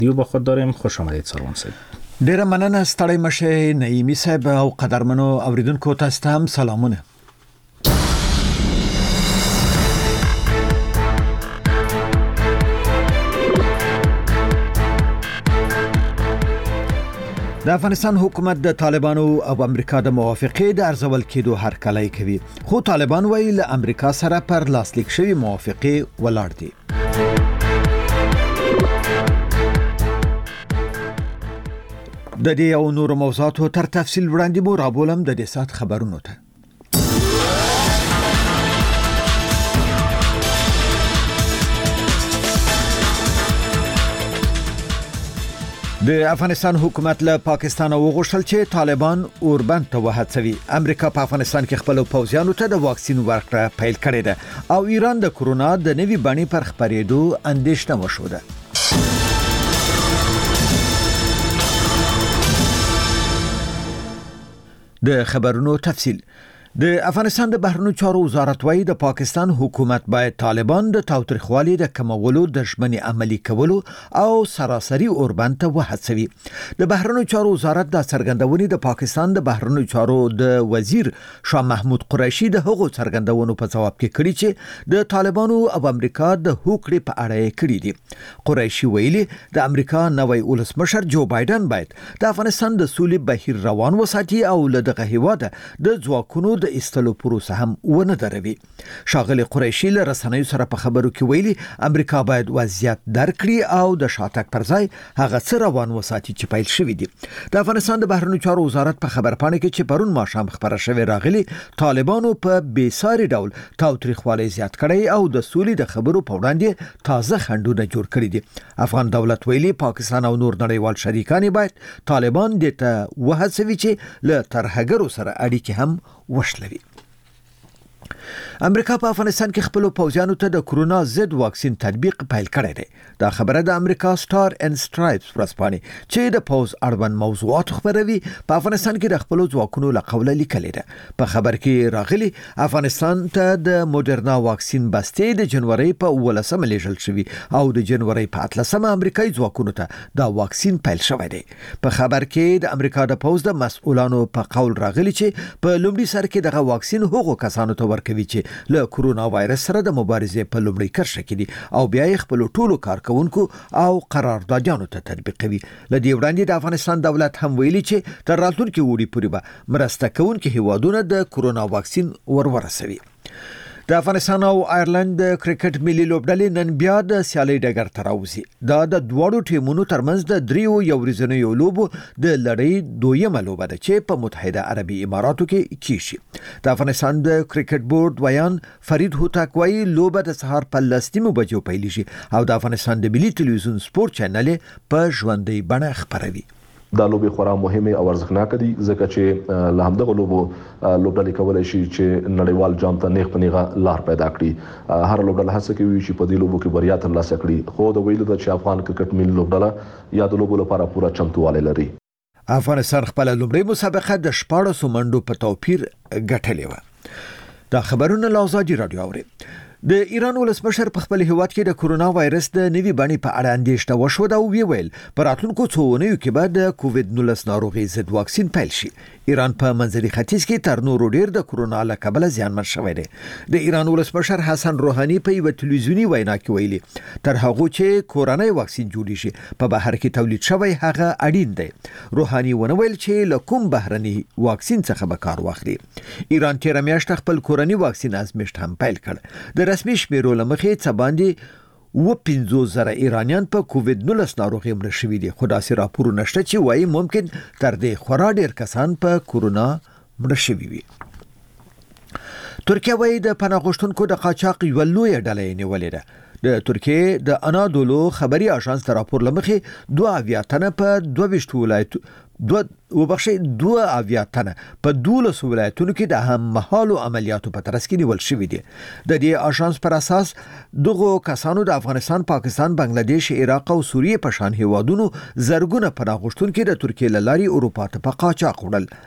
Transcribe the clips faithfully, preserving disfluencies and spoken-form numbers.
دیو با خود داریم. خوش آمدید سروان صاحب. ډیره مننه ستړی مشه نعیمی صاحب او قدرمنو اوریدونکو تاسو ته هم سلامونه. د افغانستان حکومت د طالبانو او امریکا د موافقې د ارزول کېدو هرکلی کوي، خو طالبان وایي له امریکا سره پر لاسلیک شوی موافقې ولاړ دي. د دې او نور موضوعاتو تر تفصیل وړاندې مو رابولم د دې سات خبرونو ته. د افغانستان حکومت له پاکستان وغوښتل چې طالبان اوربند ته وهڅوي. امریکا په افغانستان کې خپل پوځیانو ته د واکسین ورکړه پیل کړې ده او ایران د کورونا د نوي بڼې پر خپرېدو اندېښنه وشوده. د خبرونو تفصیل. د افغانستان د بهرنیو چارو وزارت وايي د پاکستان حکومت باید طالبان د تاوتریخوالي د کمولو د ژمنې عملی کولو او سراسري اوربند ته وهڅوي. د بهرنیو چارو وزارت د څرګندونې د پاکستان د بهرنیو چارو د وزیر شاه محمود قریشي د هغو څرګندونو په جواب کې کړي چې د طالبانو او امریکا د هوکړې په اړه یې کړي دي. قریشي ویلي د امریکا نوی ولسمشر جو بایدن باید د افغانستان د سولې بهیر روان وساتي او له دغه هیواده د ځواکونو د استلو پروسه هم ونه دروي. شاغلي قریشي له رسنیو سره په خبرو کې ویلي امریکا باید وضعیت درکړي او د شاتګ پر ځای هغه څه روان وساتي چې پیل شوی دي. د افغانستان د بهرنیو چارو وزارت په خبرپاڼه کې چې پرون ماښام خبره شوې راغلي طالبانو په بیساري ډول تاوتریخوالی زیات کړی او د سولې د خبرو په وړاندې تازه خنډونه جوړ کړي دي. افغان دولت ویلي پاکستان او نور نړیوال شریکان باید طالبان د ته وهڅوي چې له ترهګرو سره اړیکې هم وشلوي. امریکا په افغانستان کې خپل پوځیانو ته د کورونا ضد واکسین تطبیق پیل کړی دی. دا خبره د امریکا سٹار اینڈ سټرایپس ورځپاڼې چې د پوز اړوند موضوعات خبروي په افغانستان کې د خپل ځواکونو له قوله لیکلې ده. په خبر کې راغلي افغانستان ته د موډرنا واکسین بستې د جنوري په ولسمه لیږل شوی او د جنوري په اتلسمه امریکایي ځواکونو ته دا واکسین پیل شوی دی. په خبر کې د امریکا د پوز د مسؤلانو په قول راغلي چې په لومړي سر کې دغه واکسین هغو کسانو ته ورکوي چې له کورونا وایرس سره د مبارزې په لومړي کرښه کې دي او بیا یې خپل ټولو کارکونکو او قراردادیانو ته تطبیقوي. لدې وړاندې د افغانستان دولت هم ویلي چې تر راتلونکي وړي پورې به مرسته کوونکي هیوادونه د کورونا واکسین ورورسوي. د افغانستان او آیرلند د کرکټ ملي لوبډلې نن بیا د سیالۍ ډګر ته راوځي. دا د دواړو ټیمونو ترمنځ د دریو یو ورځنیو لوبو د لړۍ دویمه لوبه ده چې په متحده عربي اماراتو کې کیږي. د افغانستان د کرکټ بورډ ویان فرید هوتک وايي لوبه د سهار په لسمه بجو پیلېږي او د افغانستان د ملي ټلویزیون سپورت چینل په ژوندۍ بڼه خبروي. دا لوبي خورا مهمه او ارزښتناک دي ځکه چې له همدغه لوبو لوبډلې کولای شي چې نړیوال جام ته نیغ پنیغه لار پیدا کړي. هر لوبډله هڅه کوي چې په دې لوبو کې بریا ترلاسه کړي، خو د ویلو د چې افغان کرکټ ملي لوبډله یا د لوبو لپاره پوره چمتووالی لري. افغانستان خپل لومړی مسابقه د شپاړسو منډو په توپیر ګټلې و. دا خبرونه له آزادي رادیو اوري. د ایران ولسمشر په خپل هیواد کې د کورونا وایرس د نوي بڼې په اړه اندېښنه وشوه او ویل په راتلونکو څو اونیو کې به د کووډ نولس ناروغي ضد واکسین پیل شي. ایران په منځني ختیځ کې تر نورو ډیر د کورونا له کبله زیانمن شوی دی. د ایران ولسمشر حسن روحاني په یو ټلویزیونی وینا کې ویلي تر هغه چې کورونای واکسین جوړ شي په بهر کې تولید شوی هغه اړین دی. روحاني ونویل چې له کوم بهرني واکسین څخه به کار واخلي. ایران تیر میاشت خپل کورونی واکسین ازمېشت هم پیل کړ. د رسمي شمیرو لمخې څه باندې و پنځوس زره ایرانیان په کووډ نولس ناروغي مړه شوي دي، خو داسې راپورونه شته چې وایي ممکن تر دې خورا ډیر کسان په کورونا مړه شوي وي. ترکیه وایي د پناه غوښتونکو د قاچاق یوه لویه ډله یې نیولې ده. د ترکیه د انادولو خبري اژانس تر راپور لمخې دوه اویا تنه په دوه ویشت ولایت دوه وبخښي دوه اویا تنه په دولس ولایتونو کې د هم مهالو عملیاتو په ترڅ کې نیول شوي دي. د دې اژانس پر اساس دغه کسانو د افغانستان، پاکستان، بنگلاديش، عراق او سوریه په شان هیوادونو زرګونه پناه غوښتونکي د ترکیه له لارې اروپا ته په قاچاق وړل.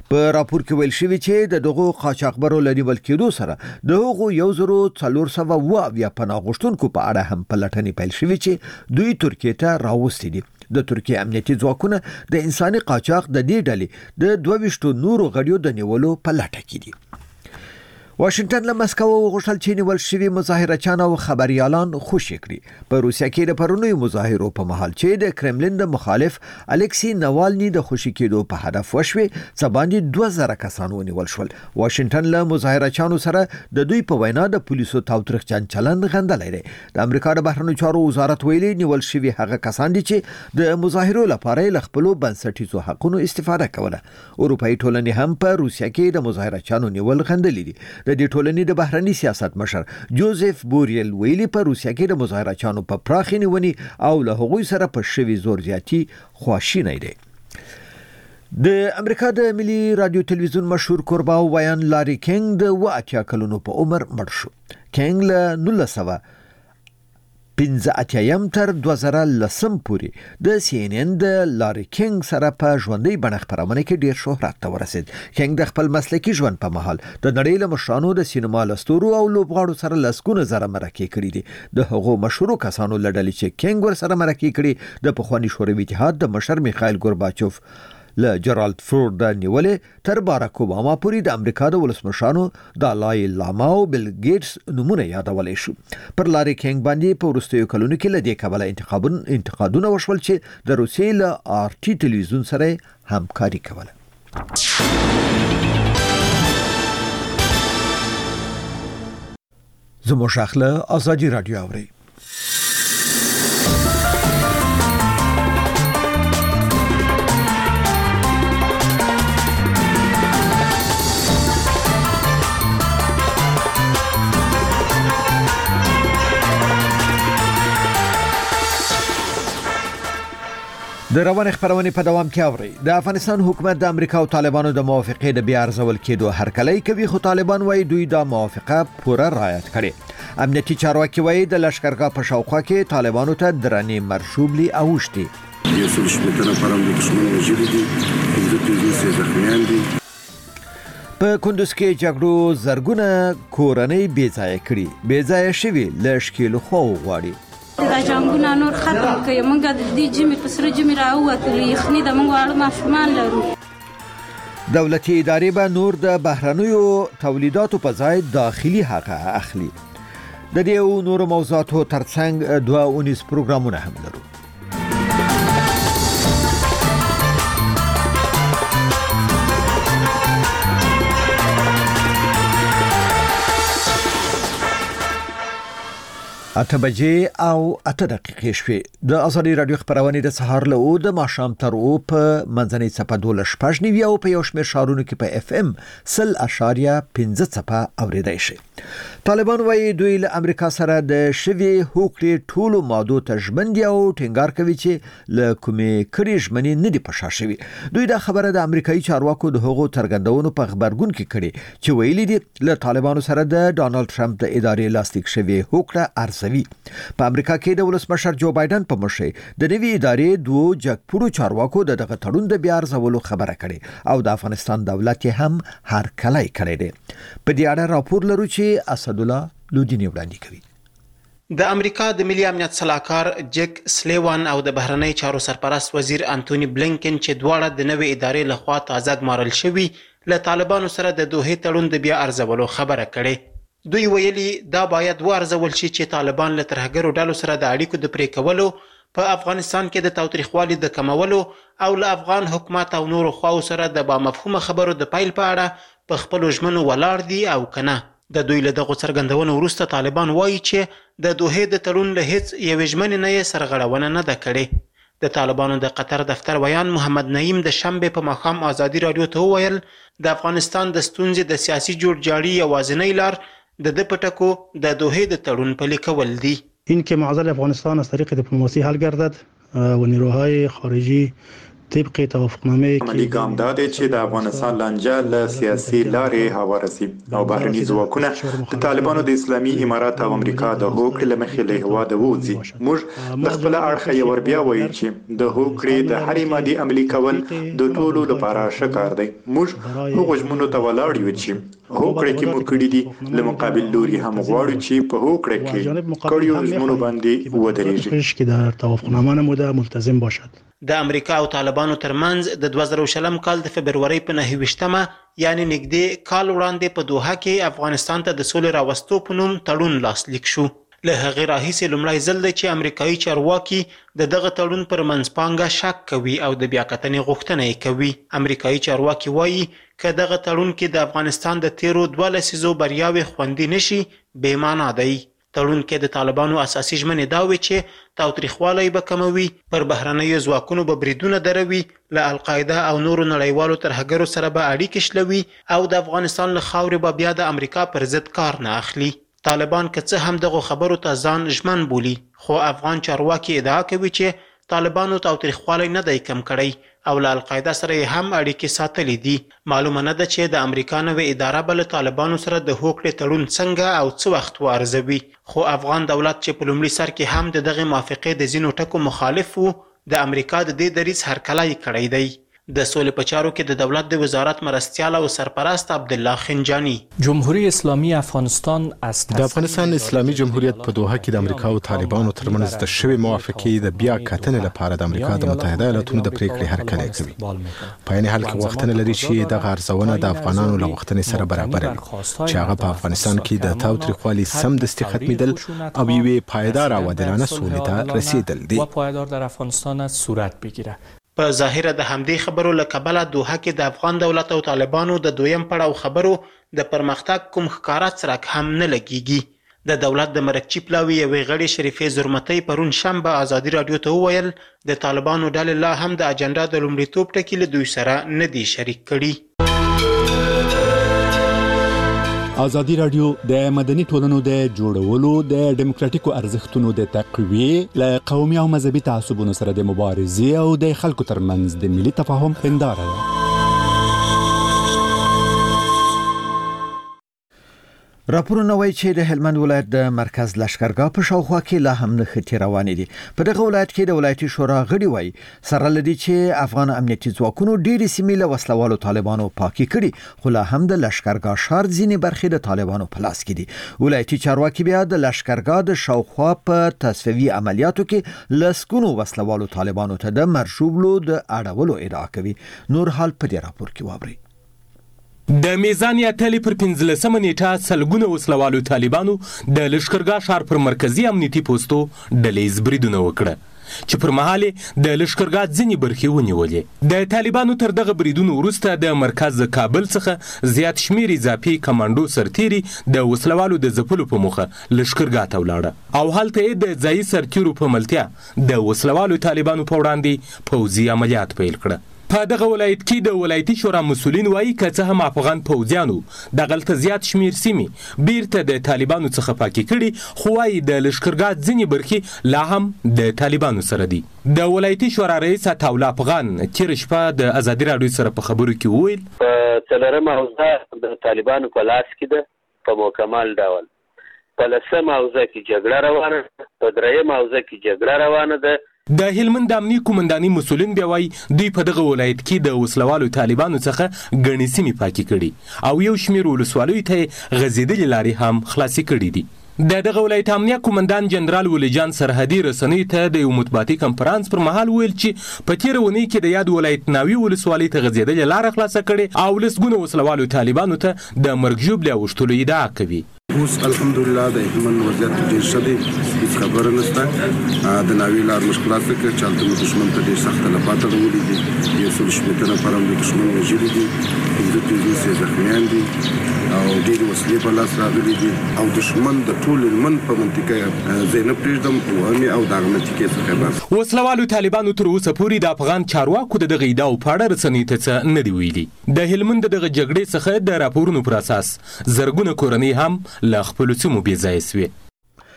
په راپور کې ویل شوی چې د دغو قاچاقبرو لنیول کېدو سره د هغو یو زرو څلور سوه اوه اویا پناه غوښتونکو په اړه هم پلټنې پیل شوې چې دوی ترکیې ته راوستي دي. د ترکیې امنیتي ځواکونه د انساني قاچاق د دې ډلې د دوه ویشتو نورو غړیو د نیولو په لټه کې دي. واشنگټن له مسکو وغوښتل چې نیول شوي مظاهرچیان او خبريالان خوشي کړي. په روسیه کې د پرونیو مظاهرو په مهال چې د کرملین د مخالف الکسی نوالني د خوشي کېدو په هدف وشوي څه باندې دوه زره کسان ونیول شول. واشنگټن له مظاهرچیانو سره د دوی په وینا د پولیسو تاوتریخجن چلند غندلی دی. د امریکا د بهرنیو چارو وزارت ویلي نیول شوي هغه کسان دي چې د مظاهرو لپاره له خپل بنسټیزو حقونو استفاده کوله. اروپایي ټولنې هم په روسیه کې د مظاهرچیانو نیول غندلي دي. د دې ټولنې د بهرنی سیاست مشر جوزف بوریل ویلي په روسیه کې د مظاهرچیانو په پراخې نیونې او له هغوی سره په شوي زور زیاتی خواشینی دی. د امریکا د ملي رادیو تلویزیون مشهور کوربا وایان لاري کینګ د اوه اتیا کلونو په عمر مړ شو. کینګ له نولس سوه پنځه اتیا تر دوه زره لسم پورې د سی ان ان د لاري کینګ سره په ژوندۍ بڼه خپرونه کې ډیر شهرت ته ورسید. کینګ د خپل مسلکي ژوند په مهال د نړۍ له مشرانو د سینما لستورو او لوبغاړو سره لسګونه زره مرکې کړي دي. د هغو مشهورو کسانو له ډلې چې کینګ ور سره مرکې کړي د پخواني شوروي اتحاد د مشر میخایل ګورباچوف له جرالد فورد د نیولې تر باراک اوباما پورې د امریکا د ولسمشرانو دالای لاما او بیل ګیټس نمونه یادولای شو. پر لاري کینګ باندې په وروستیو کلونو کې له دې کبله انتخابون انتقادونه وشول چې د روسیې له آر ټي تلویزیون سره همکاري کوله. زموږ اخله ازادي رادیو اوري. د روان خبرونه په دوام کې اوري. د افغانستان حکومت د امریکا او طالبانو د موافقې د بیا ارزول کېدو هرکلی کوي، خو طالبان وايي دوی دا موافقه پوره رعایت کړي. امنیتي چارواکي وايي د لشکرګاه په شاوخوا کې طالبانو ته درنې مرشوبلي اوښتي. یو څل شپږ نفر هم د دښمن وژلي دي، پنځه پنځوس زخمیان دي. په کندوز کې جګړو زرګونه کورنۍ بې ځایه کړي. بې ځایه شوي له ښکېلو خواو غواړي. دا جنګونه نور ختم کړي. موږ د دې جمعې په سره جمعې راووتلو، یخني د موږ واړه ماشومان لرو. دولتي ادارې به نور د بهرنیو تولیداتو په ځای داخلي حق اخلي. د دې او نورو موضوعاتو ترڅنګ دوه اونیز پروګرامونه هم لرو. اته بجې او اته دقیقې شوې. د ازادي رادیو خبرونه د سهار له او د ماښام تر او په منځنۍ څپه دولس شپږ نیوي او په یو شمېر ښارونو کې په اف ام سل اشاریه پنځه څپه اوریدای شي. طالبان وايي دوی له امریکا سره د شوي هوکړې ټولو مادو ته ژمن دي او ټینګار کوي چې له کومې کړي ژمنې نه دي په شا شوي. دوی دا خبره د امریکایي چارواکو د هغو څرګندونو په خبرګون کې کړي چې ویلي دي له طالبانو سره د ډانلډ ټرمپ د ادارې لاسلیک شوي هوکړه ارزوي. په امریکا کې د ولسمشر جو بایدن په مشرۍ د نوي ادارې دوه جګپوړو چارواکو د دغه تړون د بیا ارزولو خبره کړې او د افغانستان دولت هم هرکلی کړی دی. په دې اړه راپور لرو چې اسد الله لودینی وړاندې کوي. د امریکا د ملي امنیت صلاحکار جک سلیوان او د بهرنی چارو سرپرست وزیر انټونی بلینکن چې دواړه د نوې ادارې لخوا تازه ګمارل شوي له طالبانو سره د دوحې تړون د بیا ارزولو خبره کړې. دوی ویلي دا باید وارزول شي چې طالبان له ترهګرو ډلو سره د اړیکو د پرې کولو، په افغانستان کې د تاوتریخوالي د کمولو او له افغان حکومت او نورو خواو سره د با مفهومه خبرو د پیل په اړه په خپلو ژمنو ولاړ دي او کنه. د دوی له دغو څرګندونو وروسته طالبان وایي چې د دوحې د تړون له هیڅ یوې ژمنې نه یې سرغړونه نه ده کړې. د طالبانو د قطر دفتر ویان محمد نعیم د شنبې په ماښام ازادي رادیو ته وویل د افغانستان د ستونزې د سیاسي جوړجاړي یوازینۍ لار د د پټکو د دوحې د تړون پلي کول دي. این که معضل افغانستان از طریق دیپلماسی حل گردد و نیروهای خارجی طبق توافقنامه عملی ګام دا دی چې د افغانستان لانجه له سیاسي لارې هواره سي او بهرني ځواکونه د طالبانو د اسلامي امارات او امریکا د هوکړې له مخې له هېواده ووځي. موږ له خپله اړخه یو ور بیا وایو چې د هوکړې د هرې مادې عملي کول د ټولو لپاره ښه کار دی. موږ هغو ژمنو ته ولاړ یو چې هوکړه کې مو کړي دي، له مقابل لوري هم غواړو چې په هوکړه کې کړیو ژمنو باندې ودرېږي که در توافقنامه نموده ملتزم باشد. د امریکا او طالبانو ترمنځ د دوه زره شلم کال د فبرورۍ په نهه ویشتمه یعنی نږدې کال وړاندې په دوحه کې افغانستان ته د سولې راوستو په نوم تړون لاسلیک شو. له هغې راهیسې لومړی ځل دی چې امریکایي چارواکي د دغه تړون پر منځپانګه شک کوي او د بیاکتنې غوښتنه یې کوي. امریکایي چارواکي وایي که دغه تړون کې د افغانستان د تیرو دوه لسیزو بریاوې خوندي نشي بې معنا دی. تړون کې د طالبانو اساسي ژمنې دا وې چې تاوتریخوالی به کموي، پر بهرنیو ځواکونو به بریدونه دروي، له القاعده او نورو نړیوالو ترهګرو سره به اړیکې شلوي او د افغانستان له خاورې به بیا د امریکا پر ضد کار نه اخلي. طالبان که څه هم دغو خبرو ته ځان ژمن بولي، خو افغان چارواکي ادعا کوي چې طالبانو تاوتریخوالی نه دی کم کړی او له القاعده سره یې هم اړیکې ساتلې دي. معلومه نه ده چې د امریکا نوې اداره به له طالبانو سره د هوکړې تړون څنګه او څه وخت وارزوي. خو افغان دولت چې په لومړي سر کې هم د دغې موافقې د ځینو ټکو مخالف و، د امریکا د دې دریځ هرکلی کړی دی. د سولې په چارو کې د دولت د وزارت مرستیال او سرپرست عبدالله خنجانی جمهوری اسلامی افغانستان از د افغانستان اسلامي جمهوریت په دوحه کې د امریکا او طالبانو ترمنځ د شوې موافقې د بیا کتنې لپاره د امریکا د متحده ایالاتونو د پریکړې هرکلی کوي. په عین حال کې غوښتنه لري چې دغه ارزونه د افغانانو له غوښتنې سره برابر وي چې هغه په افغانستان کې د تاوتریخوالي سمدستي ختمېدل او یوې پایدار او عادلانه سولې ته رسیدل دي و پایدار در افغانستان صورت بگیره. په ظاهره د همدې خبرو له کبله دوحه کې د افغان دولت او طالبانو د دویم پړاو خبرو د پرمختګ کوم ښکاره څرک هم نه لګیږي. د دولت د مرکچي پلاوي یوې غړې شریفې زرمتۍ پرون شنبه ازادي راډیو ته وویل د طالبانو ډلې لا هم د اجنډا د لومړیتوب ټکي له دوی سره نه دي شریک کړي. ازادي راډیو د مدني ټولنو د جوړولو د ډیموکراتیکو ارزښتونو د تقویې له قومي او مذهبي تعصبونو سره د مبارزې او د خلکو ترمنځ د ملي تفاهم هنداره ده. راپورونه وایي چې د هلمند ولایت د مرکز لشکرګاه په شاوخوا کې لا هم نښتې روانې دي. په دغه ولایت کې د ولایتي شورا غړي وایي سره لدی چې افغان امنیتي ځواکونو ډېرې سیمې له وسلوالو طالبانو پاکي کړي، خو لا هم د لشکرګاه ښار ځینې برخې د طالبانو په لاس کې دي. ولایتي چارواکي بیا د لشکرګاه د شاوخوا په تصفیوي عملیاتو کې لسګونو وسلوالو طالبانو ته د مرشوبلو د اړولو ادعا کوي. نور حال په دې راپور کې واورئ. د میزان اتلې پر پنځلسمه نیټه سلګونه وسلوالو طالبانو د لشکرګاه ښار پر مرکزي امنیتي پوستو ډلیز بریدونه وکړه چې پر مهال د لشکرګاه ځینې برخې ونیولې. د طالبانو تر دغه بریدونو وروسته د مرکز کابل څخه زیات شمیر اضافي کمانډو سرتیري د وسلوالو د ځپلو په موخه لشکرګاه ته ولاړه او هلته یې د ځایي سرتیرو په ملتیا د وسلوالو طالبانو په وړاندې پوځي عملیات پیل کړه. په دغه ولایت کې د ولایتي شورا مسؤلین وایي که څه هم افغان پوځیانو دغلته زیات شمیر سیمې بیرته د طالبانو څخه پاکې کړي، خو وایي د لشکرګاه ځینې برخې لا هم د طالبانو سره دي. د ولایتي شورا رئیس عطاالله افغان تېره شپه د ازادي راډیو سره په خبرو کې وویل په څلورمه حوزه د طالبانو په لاس کې ده په مکمل ډول. په لسمه حوزه کې جګړه روانه ده، په درېیمه حوزه کې جګړه روانه ده. د هلمند امنیتي قومنداني مسؤلین بیا وایي دوی په دغه ولایت کې د وسلوالو طالبانو څخه ګڼې سیمې پاکې کړي او یو شمېر ولسوالیو ته یې غځېدلې لارې هم خلاصې کړي دي. د دغه ولایت امنیه قومندان جنرال ولیجان سرحدي رسنۍ ته د یو مطبوعاتي کنفرانس پر مهال ویل چې په تېره اونۍ کې د یاد ولایت ناوي ولسوالۍ ته غځېدلې لاره خلاصه کړې او لسګونه وسلوالو طالبانو ته د مرګ ژوبلې اوښتلو ادعا کوي. اوس الحمدلله د هلمند وضعیت ډېر ښه دی، هېڅ خبره نشته. د ناوې لار موږ خلاصه کړه چې هلته مو دښمن ته ډېر سخته لپاته راغلي دي، یو سل شپېته نفر هم د دښمن وژلي دي، پنځه پنځوس یې زخمیان دي او ډېرې وسلې په لاس راغلي دي او دښمن د ټول هلمند په منطقه ځای نه پرېږدم وهمې او د هغه منطقې څخه بس. وسلوالو طالبانو تر اوسه پورې د افغان چارواکو د دغه ادعاو په اړه رسنۍ ته څه نه دي ویلي. د هلمند دغه جګړې څخه د راپورونو پر اساس زرګونه کورنۍ هم له خپلو سیمو بې ځایه سوې.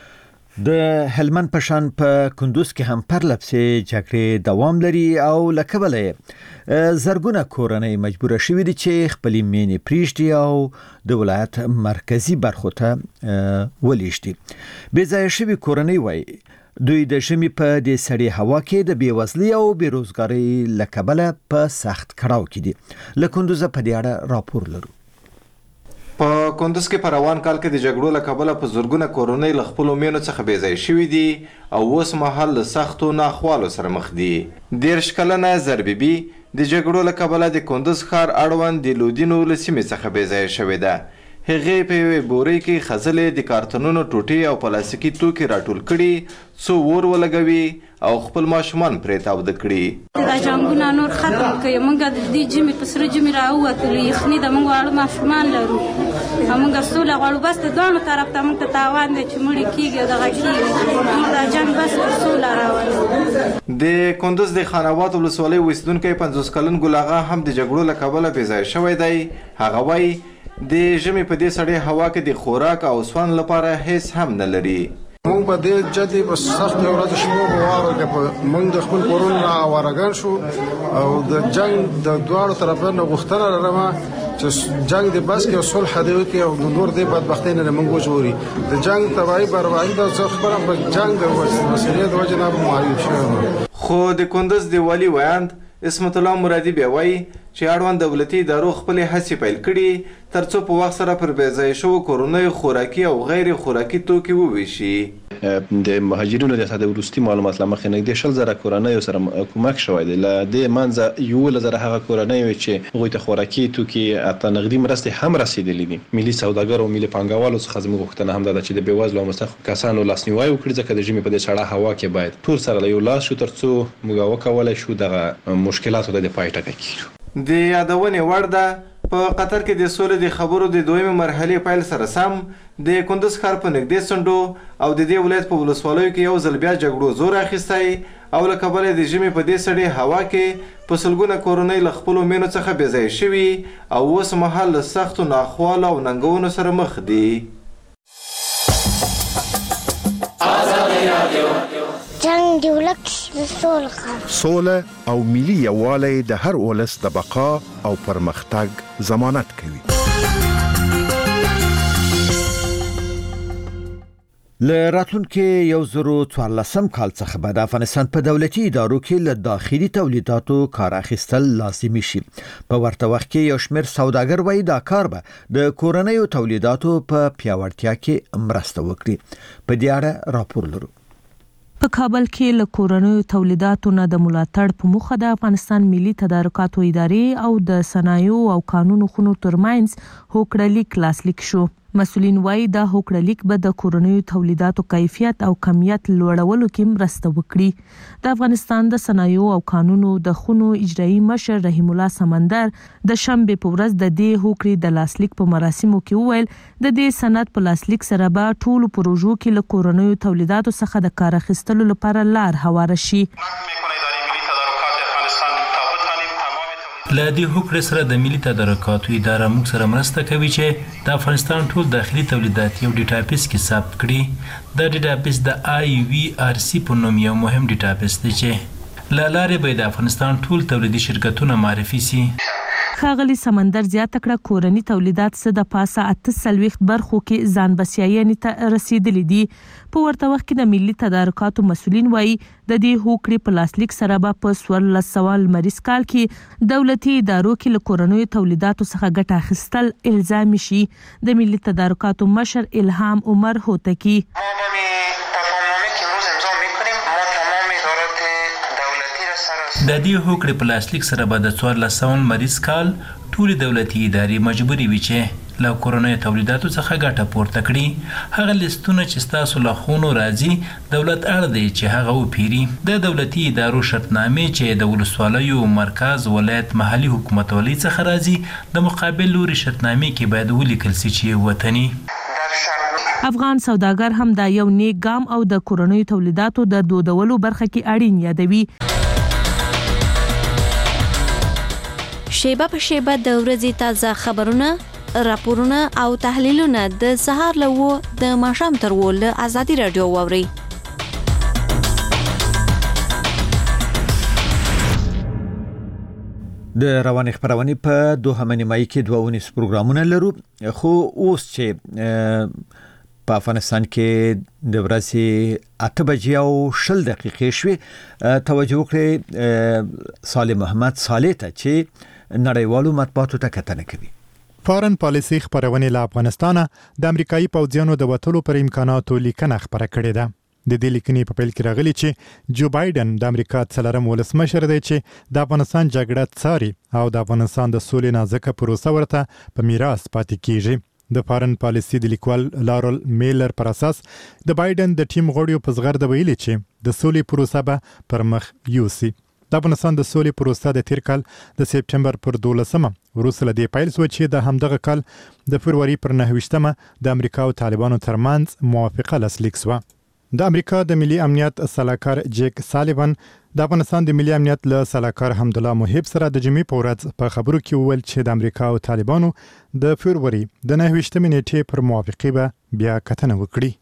د هلمند پشان په کندوز کې هم پرلپسې جګړې دوام لري او لکبله زرګونه کورنۍ مجبور شوي دي چې خپل مینې پریږدي او د ولایت مرکزی برخو ته ولېږدي. بې ځایه شوي کورنۍ وایي دوی د ژمي په دې سړې هوا کې د بېوزلۍ او بېروزګارۍ لکبله په سخت کړاو کې دي. له کندوزه په دې اړه راپور لرو. په کندوز کې په روان کال کې د جګړو له کبله په زرګونه کورنۍ له خپلو مېنو څخه بې ځایه شوي دي او اوس مهال له سختو ناخوالو سره مخ دي. دېرش کلنه زربیبي د جګړو له کبله د کندوز ښار اړوند د لودینو له سیمې څخه بې ځایه شوې ده. هغې په یوې بورۍ کې خځلې د کارتونونو ټوټې او پلاستیکي توکي راټول کړي څو اور ولګوي او خپل ماشومان پرې تاوده کړي. دا جنګونه نور ختم کړي. موږ د دې جمعې په سره جمعې راووتلو یخني ده. موږ واړه ماشومان لرو او موږ سوله غواړو. بس د دواړو طرف ته موږ ته تاوان دی چې مړي کېږي او دغه کېږي. موږ دا جنګ بس پر سوله راولو. د کندوز د خان آباد ولسوالۍ اوسېدونکی پنځوس کلن ګل اغا هم د جګړو له کبله بې ځایه شوی دی. هغه وایي د ژمي په دې سړې هوا کې د خوراک او سون لپاره هیڅ هم نه لري. مونږ په دې جدي په سخت ورځ شپو په واره کې مونږ د خپل کورونو نه اوارګان شو او د جنگ د دواړو طرفونو غوښتنه لرم چې جنگ د بس کې صلح دی وکړي او نور دې بدبختۍ نه مونږ وژوري. د جنگ تبعی برابرۍ د څه خبره په جنگ د مسئولیت د وجه نه معیوب شوی. خو د کندوز د والی ویاند اسمت الله مرادي بیا وایي چې اړوند دولتي ادارو خپلې هڅې پیل کړي ترڅو په وخت سره پر بې ځایه شوو کورنیو خوراکي او غیر خوراکي توکي وویشي. د مهاجرینو د ساده وروستي معلومات له مخې نږدې شل زره کورنیو سره کومک شوی دی. له دې منځه یولس زره هغه کورنۍ وې چې هغوی ته خوراکي توکي حتی نغدي مرستې هم رسېدلي دي. ملي سوداګرو او ملي پانګوالو څخه زموږ غوښتنه هم دا ده چې د بېوزلو او مستحقو کسانو لاسنیوی وکړي ځکه د ژمي په دې سړه هوا کې باید ټول سره له یو لاس شو ترڅو موږ وکولی شو دغه مشکلاتو ته د پای ټکی کړو. د یادونې وړ ده په قطر کې د سولې د خبرو د دویمې مرحلې پیل سره سم د کندوز ښار په نږدې څنډو او د دې ولایت په ولسوالیو کې یو ځل بیا جګړو زور اخیستی او له کبله د ژمي په دې سړې هوا کې په سلګونه کورنۍ له خپلو مېنو څخه بې ځایه شوي او اوس مهال له سختو ناخوالو او ننګونو سره مخ دي. جنگ دی ولک د سوله سوله او ملي یووالی د هر ولس د بقا او پرمختګ ضمانت کوي. له راتلونکي یو زرو څوارلسم کال څخه به د افغانستان په دولتي ادارو کې له داخلي تولیداتو کار اخیستل لازمي شي. په ورته وخت کې یو شمېر سوداګر وایي دا کار به د کورنیو تولیداتو په پیاوړتیا کې مرسته وکړي. په دې اړه راپور لرو. په کابل کې له کورنیو تولیداتو نه د ملاتړ په موخه د افغانستان ملي تدارکاتو ادارې او د صنایعو او قانونو خونو ترمنځ هوکړه لیک لاسلیک شو. مسؤلین وایي دا هوکړه لیک به د کورنیو تولیداتو کیفیت او کمیت لوړولو کې مرسته وکړي. د افغانستان د صنایعو او قانونو د خونو اجرایي مشر رحیم الله سمندر د شنبې په ورځ د دې هوکړې د لاسلیک په مراسمو کې وویل د دې سند په لاسلیک سره به ټولو پروژو کې له کورنیو تولیداتو څخه د کار اخیستلو لپاره لار هواره شي. له دې هوکړې سره د ملي تدارکاتو اداره موږ سره مرسته کوي چې د افغانستان ټول داخلي تولیدات یو ډیټابیس کې ثبت کړي. دا ډیټابیس د آی وی آر سی په نوم یو مهم ډیټابیس دی چې له لارې به د افغانستان ټول تولیدي شرکتونه معرفي سي. ښاغلي سمندر زیاته کړه کورني تولیدات څه د پاسه اته څلوېښت برخو کې ځان بسیاینې ته رسیدلي دي. په ورته وخت کې د ملي تدارکاتو مسؤلین وایي د دې هوکړې په لاسلیک سره به په څوارلس سوه لمریز کال کې دولتي ادارو کې له کورنیو تولیداتو څخه ګټه اخیستل الزامي شي. د ملي تدارکاتو مشر الهام عمر هوتکی د دې هوکړې په لاسلیک سره به د څوارلس سوه لمریز کال ټولې دولتي ادارې مجبورې وي چې له کورنیو تولیداتو څخه ګټه پورته کړي. هغه لیستونه چې ستاسو له خونو راځي دولت اړ دی چې هغه وپیري. د دولتي ادارو شرطنامې چې د ولسوالیو مرکز ولایت محلي حکومتولۍ څخه راځي د مقابل لوري شرطنامې کې باید ولیکل سي چې وطني. افغان سوداګر هم دا یو نیک ګام او د کورنیو تولیداتو د دودولو برخه کې اړین یادوي. شیبه په شیبه د ورځې تازه خبرونه راپورونه او تحلیلونه د سهار له و د ماښام تر و له ازادي رادیو واوري. د رواني خبرونه په دوه منیمای کې دوه ونیس پروګرامونه لرو، خو اوس چې په افغانستان کې د ورځې اته بجې او شل دقیقې شوې، توجه وکړئ صالح محمد صالح ته چې نړیوالو مطبوعاتو ته کتنه کوي. فارن پالیسي خبرونه له افغانستانه د امریکایي پوځیانو د وټولو پر امکاناتو لیکنه خبره کړې ده. د دې لیکنې په پیل کې راغلي چې جو بایدن د امریکا څلورم ولسمشر دی چې د افغانستان جګړه څاري او د افغانستان د سولې نازکه پروسه ورته په میراث پاتې کیږي. د فارن پالیسي د لیکوال لارل میلر پر اساس د بایدن د ټیم غړیو په زغرده ویلي چې د سولې پروسه به پر مخ یوسي. د افغانستان د سولې پروسه د تیر کال د سپټمبر پر دولسمه وروسته له دې پیل شو چې د همدغه کال د فروری پر نهه د امریکا او طالبانو ترمنځ موافقه لاسلیک شوه. د امریکا د ملي امنیت سلاکار جیک سالیوان د افغانستان د ملي امنیت له سلاکار حمدالله محب سره د جمعې په ورځ په خبرو کې وویل چې د امریکا او طالبانو د فروری د نهه نیټې پر موافقه به بیا کتنه وکړي.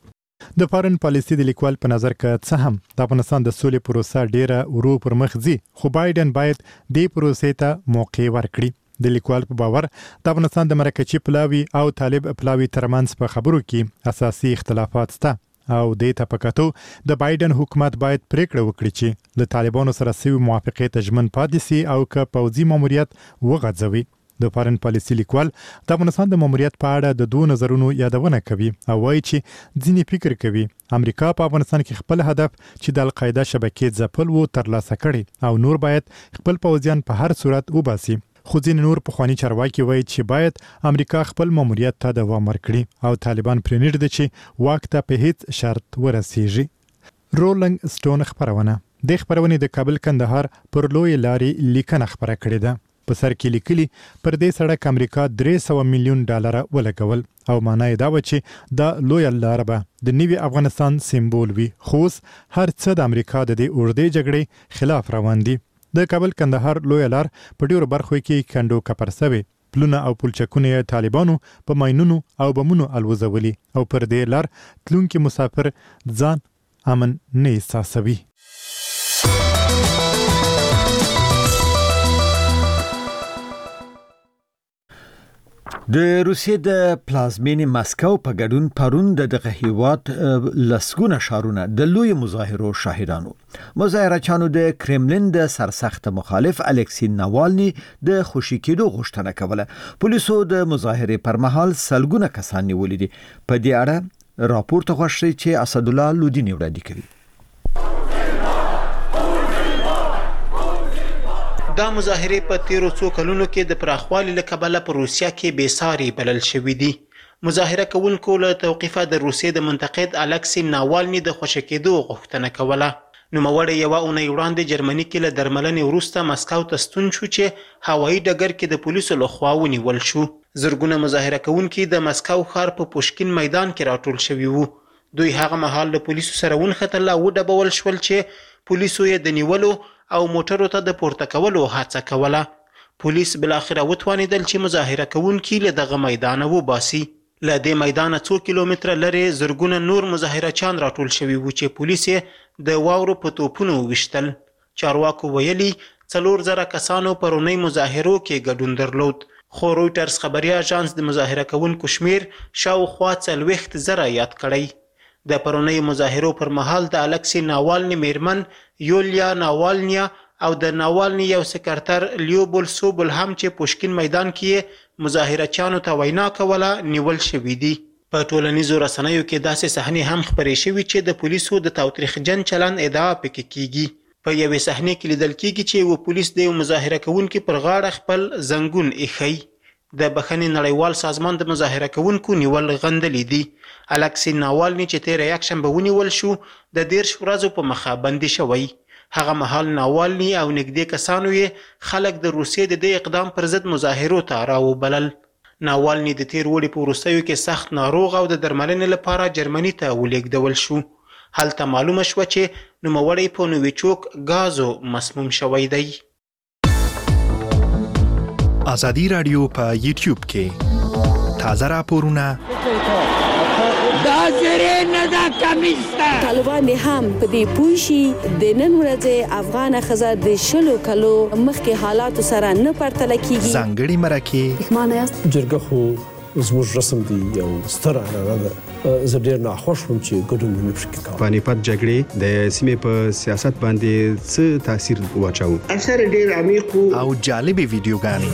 د فارن پالیسي د لیکوال په نظر کې څه هم د افغانستان د سولې پروسه ډیره ورو پر مخ ځي، خو بایدن باید دې پروسې ته موقع ورکړي. د لیکوال په باور د افغانستان د مرکزي پلاوي او طالب پلاوي ترمنځ په خبرو کې اساسي اختلافات شته او د ته پکاتو د بایدن حکومت باید پریکړه وکړي چې له طالبانو سره سوي موافقه ته ژمن پاتې سي او که پوځي ماموریت وغځوي. د فارن پالیسي لیکوال د افغانستان د ماموریت په اړه د دوه نظرونو یادونه کوي او وایي چې ځینې فکر کوي امریکا په افغانستان کې خپل هدف چې د القاعده شبکې ځپل وو ترلاسه کړي او نور باید خپل پوځیان په هر صورت وباسي. خو ځینې نور پخواني چارواکي وایي چې باید امریکا خپل ماموریت ته دوام ورکړي او طالبان پرې نږدې چې واک ته په هیڅ شرط ورسیږي. رولنګ سټون خبرونه د خبرونه د کابل کندهار پر لوی لارې لیکنه خبره کړې ده. په سر کې لیکلي پر دې سړک امریکا درې سوه میلیون ډالر ولګول او معنی دا و چې دا لوی لار به د نوي افغانستان سمبول وي، خو هر څه د امریکا د دې اوږدې جګړې خلاف روان دي. د کابل کندهار لوی لار په ډیرو برخو کې کندو کپر سوي، پلونه او پلچکونه طالبانو په ماینونو او بمونو الوزولي او پر دې لار تلونکي مسافر ځان امن نه احساسوي. د روسیې د پلازمینې مسکو په ګډون پرون د دغه هیواد لسګونه ښارونه د لوی مظاهرو شاهدانو. مظاهرچیانو د کرملین د سرسخت مخالف الکسی ناوالني د خوشي کېدو غوښتنه کوله. پولیسو د مظاهرې پر مهال سلګونه کسان نیولي دي. په دې اړه راپور ته غوښتي چې اسدالله لودینی وړاندې کوي. دا مظاهره په تیرو څو کلونو کې د پراخوالي له کبله په روسیا کې بېساري بلل شوې دي. مظاهره کوونکو له توقیفه د روسیې د منتقد الکسی ناوالني د خوشي کېدو غوښتنه کوله. نوموړی یوه اونۍ وړاندې جرمني کې له درملنې وروسته مسکو ته ستون شو چې هوایي ډګر کې د پولیسو لخوا ونیول شو. زرګونه مظاهره کوونکي د مسکو ښار په پوشکین میدان کې راټول شوي وو. دوی هغه مهال له پولیسو سره ونښتل او وډبول شول چې پولیسو یې د نیولو او موټرو ته د پورته کولو هڅه کوله. پولیس بلاخره وتوانیدل چې مظاهره کوونکي له دغه میدانه وباسي. له دې میدانه څو کیلومتره لرې زرګونه نور مظاهرچیان راټول شوي وو چې پولیس یې د واورو په توپونو وویشتل. چارواکو ویلي څلور زره کسانو پرونۍ مظاهرو کې ګډون درلود، خو رویټرز خبري اژانس د مظاهره کوونکو شمیر شاوخوا څلوېښت زره یاد کړی. د پرونۍ مظاهرو پر مهال د الکسی ناوالني میرمن یولیا ناوالنیا او د ناوالني یو سکرتر لیوبول سوبل هم چې پوشکین میدان کې مظاهرچیانو ته وینا کوله نیول شوي دي. په ټولنیزو رسنیو کې داسې صحنې هم خپرې شوي چې د پولیسو د تاوتریخجن چلند ادعا پکې کیږي. په یوې صحنې کې لیدل کیږي چې یو پولیس د یو مظاهره کوونکي پر غاړه خپل زنګون ایښی. د بخښنې نړیوال سازمان د مظاهره کوونکو نیول غندلي دي. الکسی ناوالني چې تیره یکشنبه ونیول شو د دېرش ورځو په مخه بندي شوی. هغه مهال ناوالني او نږدې کسانو یې خلک د روسیې د دې اقدام پر ضد مظاهرو ته راوبلل. ناوالني د تیر وړي په وروستیو کې سخت ناروغ او د درملنې لپاره جرمني ته ولېږدول شو. هلته معلومه شوه چې نوموړی په نوویچوک ګازو مسموم شوی دی. ازادي رادیو په یوټیوب کې تازه راپورونه دا زری نه دا کمیسته طالبان دې هم په دې پوه شي د نن ورځې افغان ښځه د شلو کلو مخکې حالاتو سره نه پرتله کیږي. ځانګړي مرکې پښمانه یاست جرګه خو زموږ رسم دی یو ستر عنعنه ده. زه ډېر ناخوښ وم چې ګډون مې پکې کاوه. پانیپت جګړې د سیمې په سیاست باندې څه تاثیر واچاوه؟ اثر ډېر عمیق او جالبې ویډیوګانې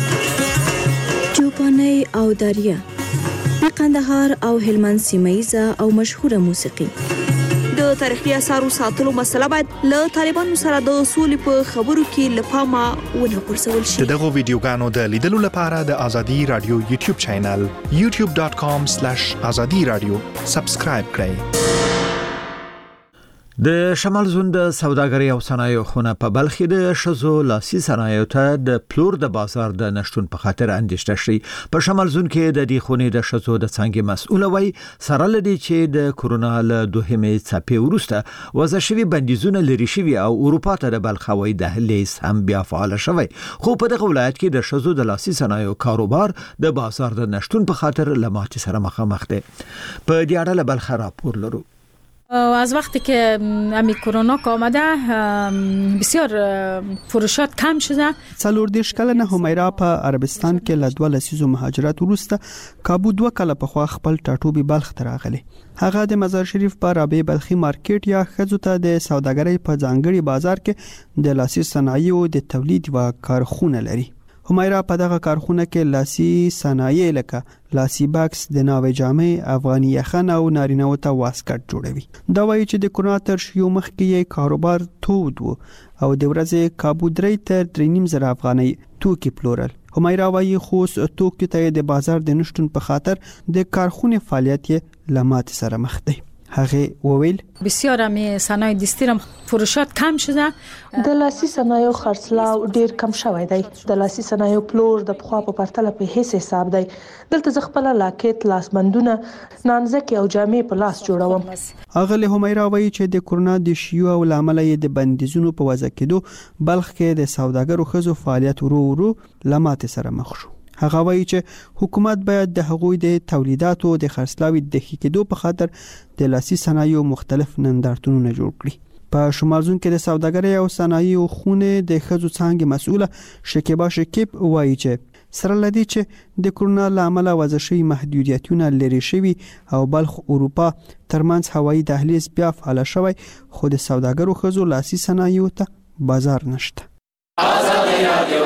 چوپانۍ او داریه د قندهار او هلمند سیمه‌ایزه او مشهوره موسیقي. د تاریخي اثارو ساتلو مسله باید له طالبانو سره د سولې په خبرو کې له پامه ونه غورځول شي. دغه ویډیوګانو د لیدلو لپاره د ازادي رادیو یوټیوب چینل یو ټیوب ډاټ کام سلیش ازادي رادیو سبسکرایب کړئ. د شمال زون د سوداګرۍ او صنایعو خونه په بلخ کې د ښځو لاسي صنایعو ته د پلور د بازار د نشټون په خاطر اندېښنه شي. په شمال زون کې د دې خونې د ښځو د څانګې مسؤل وای سره لدی چې د کورونا له دوهمې څپې وروسته وضع شوی بندیزونه لري شوی او اروپا ته د بلخ هوایي دهلیز هم بیا فعال شوی. خو په دغه ولایت کې د ښځو د لاسي صنایعو کاروبار د بازار د نشټون په خاطر له ماتې سره مخامخ دی. په دې اړه له بلخ راپور لرو. از وقتی که امی کرونا آمده بسیار فروشات کم شده. څلور دیرش کلنه همیرا په عربستان کې له دوه لسیزو مهاجرت وروسته کابو دوه کله په خوا خپل ټاټوبي بلخ ته راغلی. هغه د مزار شریف په رابعه بلخي مارکیټ یا ښځو ته د سوداګرۍ په ځانګړي بازار کې د لاسي صنایعو د تولید و کارخونه لري. همیرا په دغه کارخونه کې لاسي صنایع لکه لاسي باکس، د ناوې جامې، افغاني یخن او نارینه ته واسکټ جوړوي. دا وایي چې د کورونا تر شیو مخکې یې کاروبار تود و او د ورځې کابو درې تر درې نیم زره افغاني توکي پلورل. همیرا وایي خو توکي ته د بازار د نشټون په خاطر د کارخونه فعالیت لمات سره مخ دی. هغه وویل بسیار می صنایع دستیرم فروشات کم شده. د لاسي صنایعو خرڅلاو ډیر کم شوی دی. د لاسي صنایعو پلور د پخوا په پرتله په هیڅ حساب دی. دلته ز خپل لاکټ، لاسبندونه، نانځکه او جامې په لاس جوړوم. هغه له همیرا وایي چې د کورونا د شیو او لامل د بندیزونو په وضع کېدو بلخ کې د سوداګرو ښځو فعالیت ورو ورو لمات سره مخ شو. هغه وایي چې حکومت باید د هغوی د تولیداتو د خرڅلاوي د کېدو په خاطر د لاسي صنایعو مختلف نندارتونونه جوړ کړي. په شمال زون کې د سوداګرۍ او صنایعو خونه د ښځو څانګې مسؤله شکیبا شکیب وایي چې سره لدی چې د کورونا لامل وضع شوی محدودیتونه لري شوی او بلخ اروپا ترمنځ هوایي دهلیز بیا فعال شوی، خو د سوداګرو ښځو لاسي صنایعو ته بازار نشته. ازادي رادیو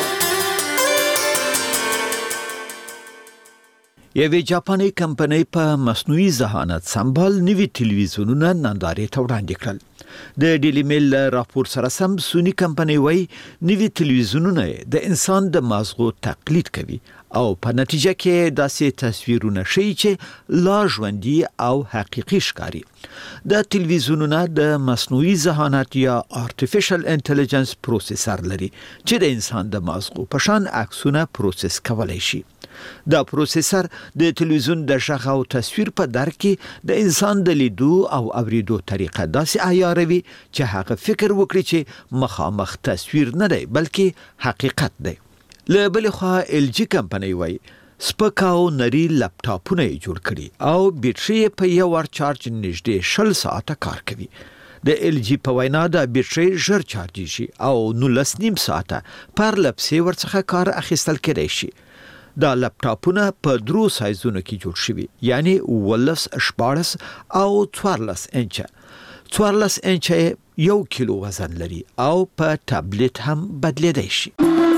یوه جاپاني کمپنۍ په مصنوعي ذهانت سمبال نوي ټلویزیونونه نندارې ته وړاندې کړل. د ډیلی میل راپور سره سم سونی کمپنۍ وایي نوي ټلویزیونونه د انسان د مازغو تقلید کوي او په نتیجه کې داسې تصویرونه شي چې لا ژوندي او حقیقي ښکاري. د ټلویزیونونه د مصنوعي ذهانت یا آرټیفیشل انټيليجنس پروسیسر لري چې د انسان د مازغو په شان عکسونه پروسس کولای شي. دا پروسیسر د ټلویزیون د غږ او تصویر په درک کې د انسان د لیدو او اوریدو طریقه داسې عیاروي چې هغه فکر وکړي چې مخامخ تصویر نه دی بلکې حقیقت دی. له بل خوا ال جی کمپنۍ وایي سپکاو نری لپټاپونه جوړ کړي او بیټري په یو ور چارج نږدې شل ساعته کار کوي. د ال جی په وینا د بیټري ژر چارج شي او نولس نیم ساعته پر لپسې ورڅخه کار اخیستل کېدای شي. دا لپټاپونه په درو سایزونو کې جوړ شوي، یعنی ولس شپاړس او څوارلس انچه. څوارلس انچه یو کیلو وزن لري او په ټابلیټ هم بدلیدای شي.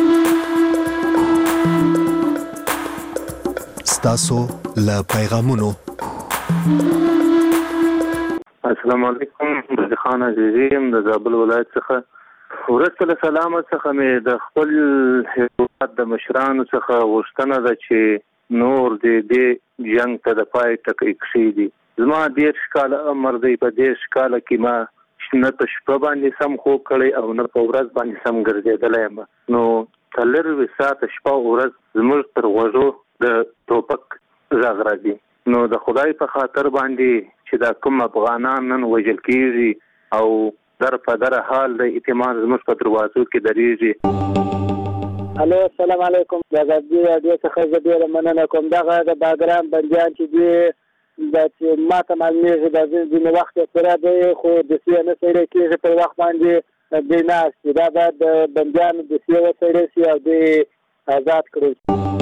ستاسو له پیغامونو. السلام علیکم، د خان عزیزیم د زابل ولایت څخه. ورسته له سلامت څخه مې د خپل هیواد د مشرانو څخه غوښتنه ده چې نور د دې جنگ ته د پای ټکی کښیږدي. زما دېرش کاله عمر دی، په دېرش کاله کې ما نه په شپه باندې سم خوب کړی او نه په ورځ باندې سم ګرځېدلی یم. نو څلرویشت ساعته شپه او ورځ زموږ تر غوږو د ټوپک غږ راځي. نو د خدای په خاطر باندې چې دا کوم افغانان نن وژل کېږي او در په در حال د اعتماد زموږ په دروازو کې درېږي. الو السلام علیکم د ازادي رادیو څخه زه ډیره مننه کوم. دغه د باګرام بندیان چې دي د ما ته معلومیږي د ځینې وخت پوره دی خو د سیه نه څیړی کېږي په وخت باندې دی ناست دا باید د بندیانو د سیه وڅیړی سي او دی آزاد کړی.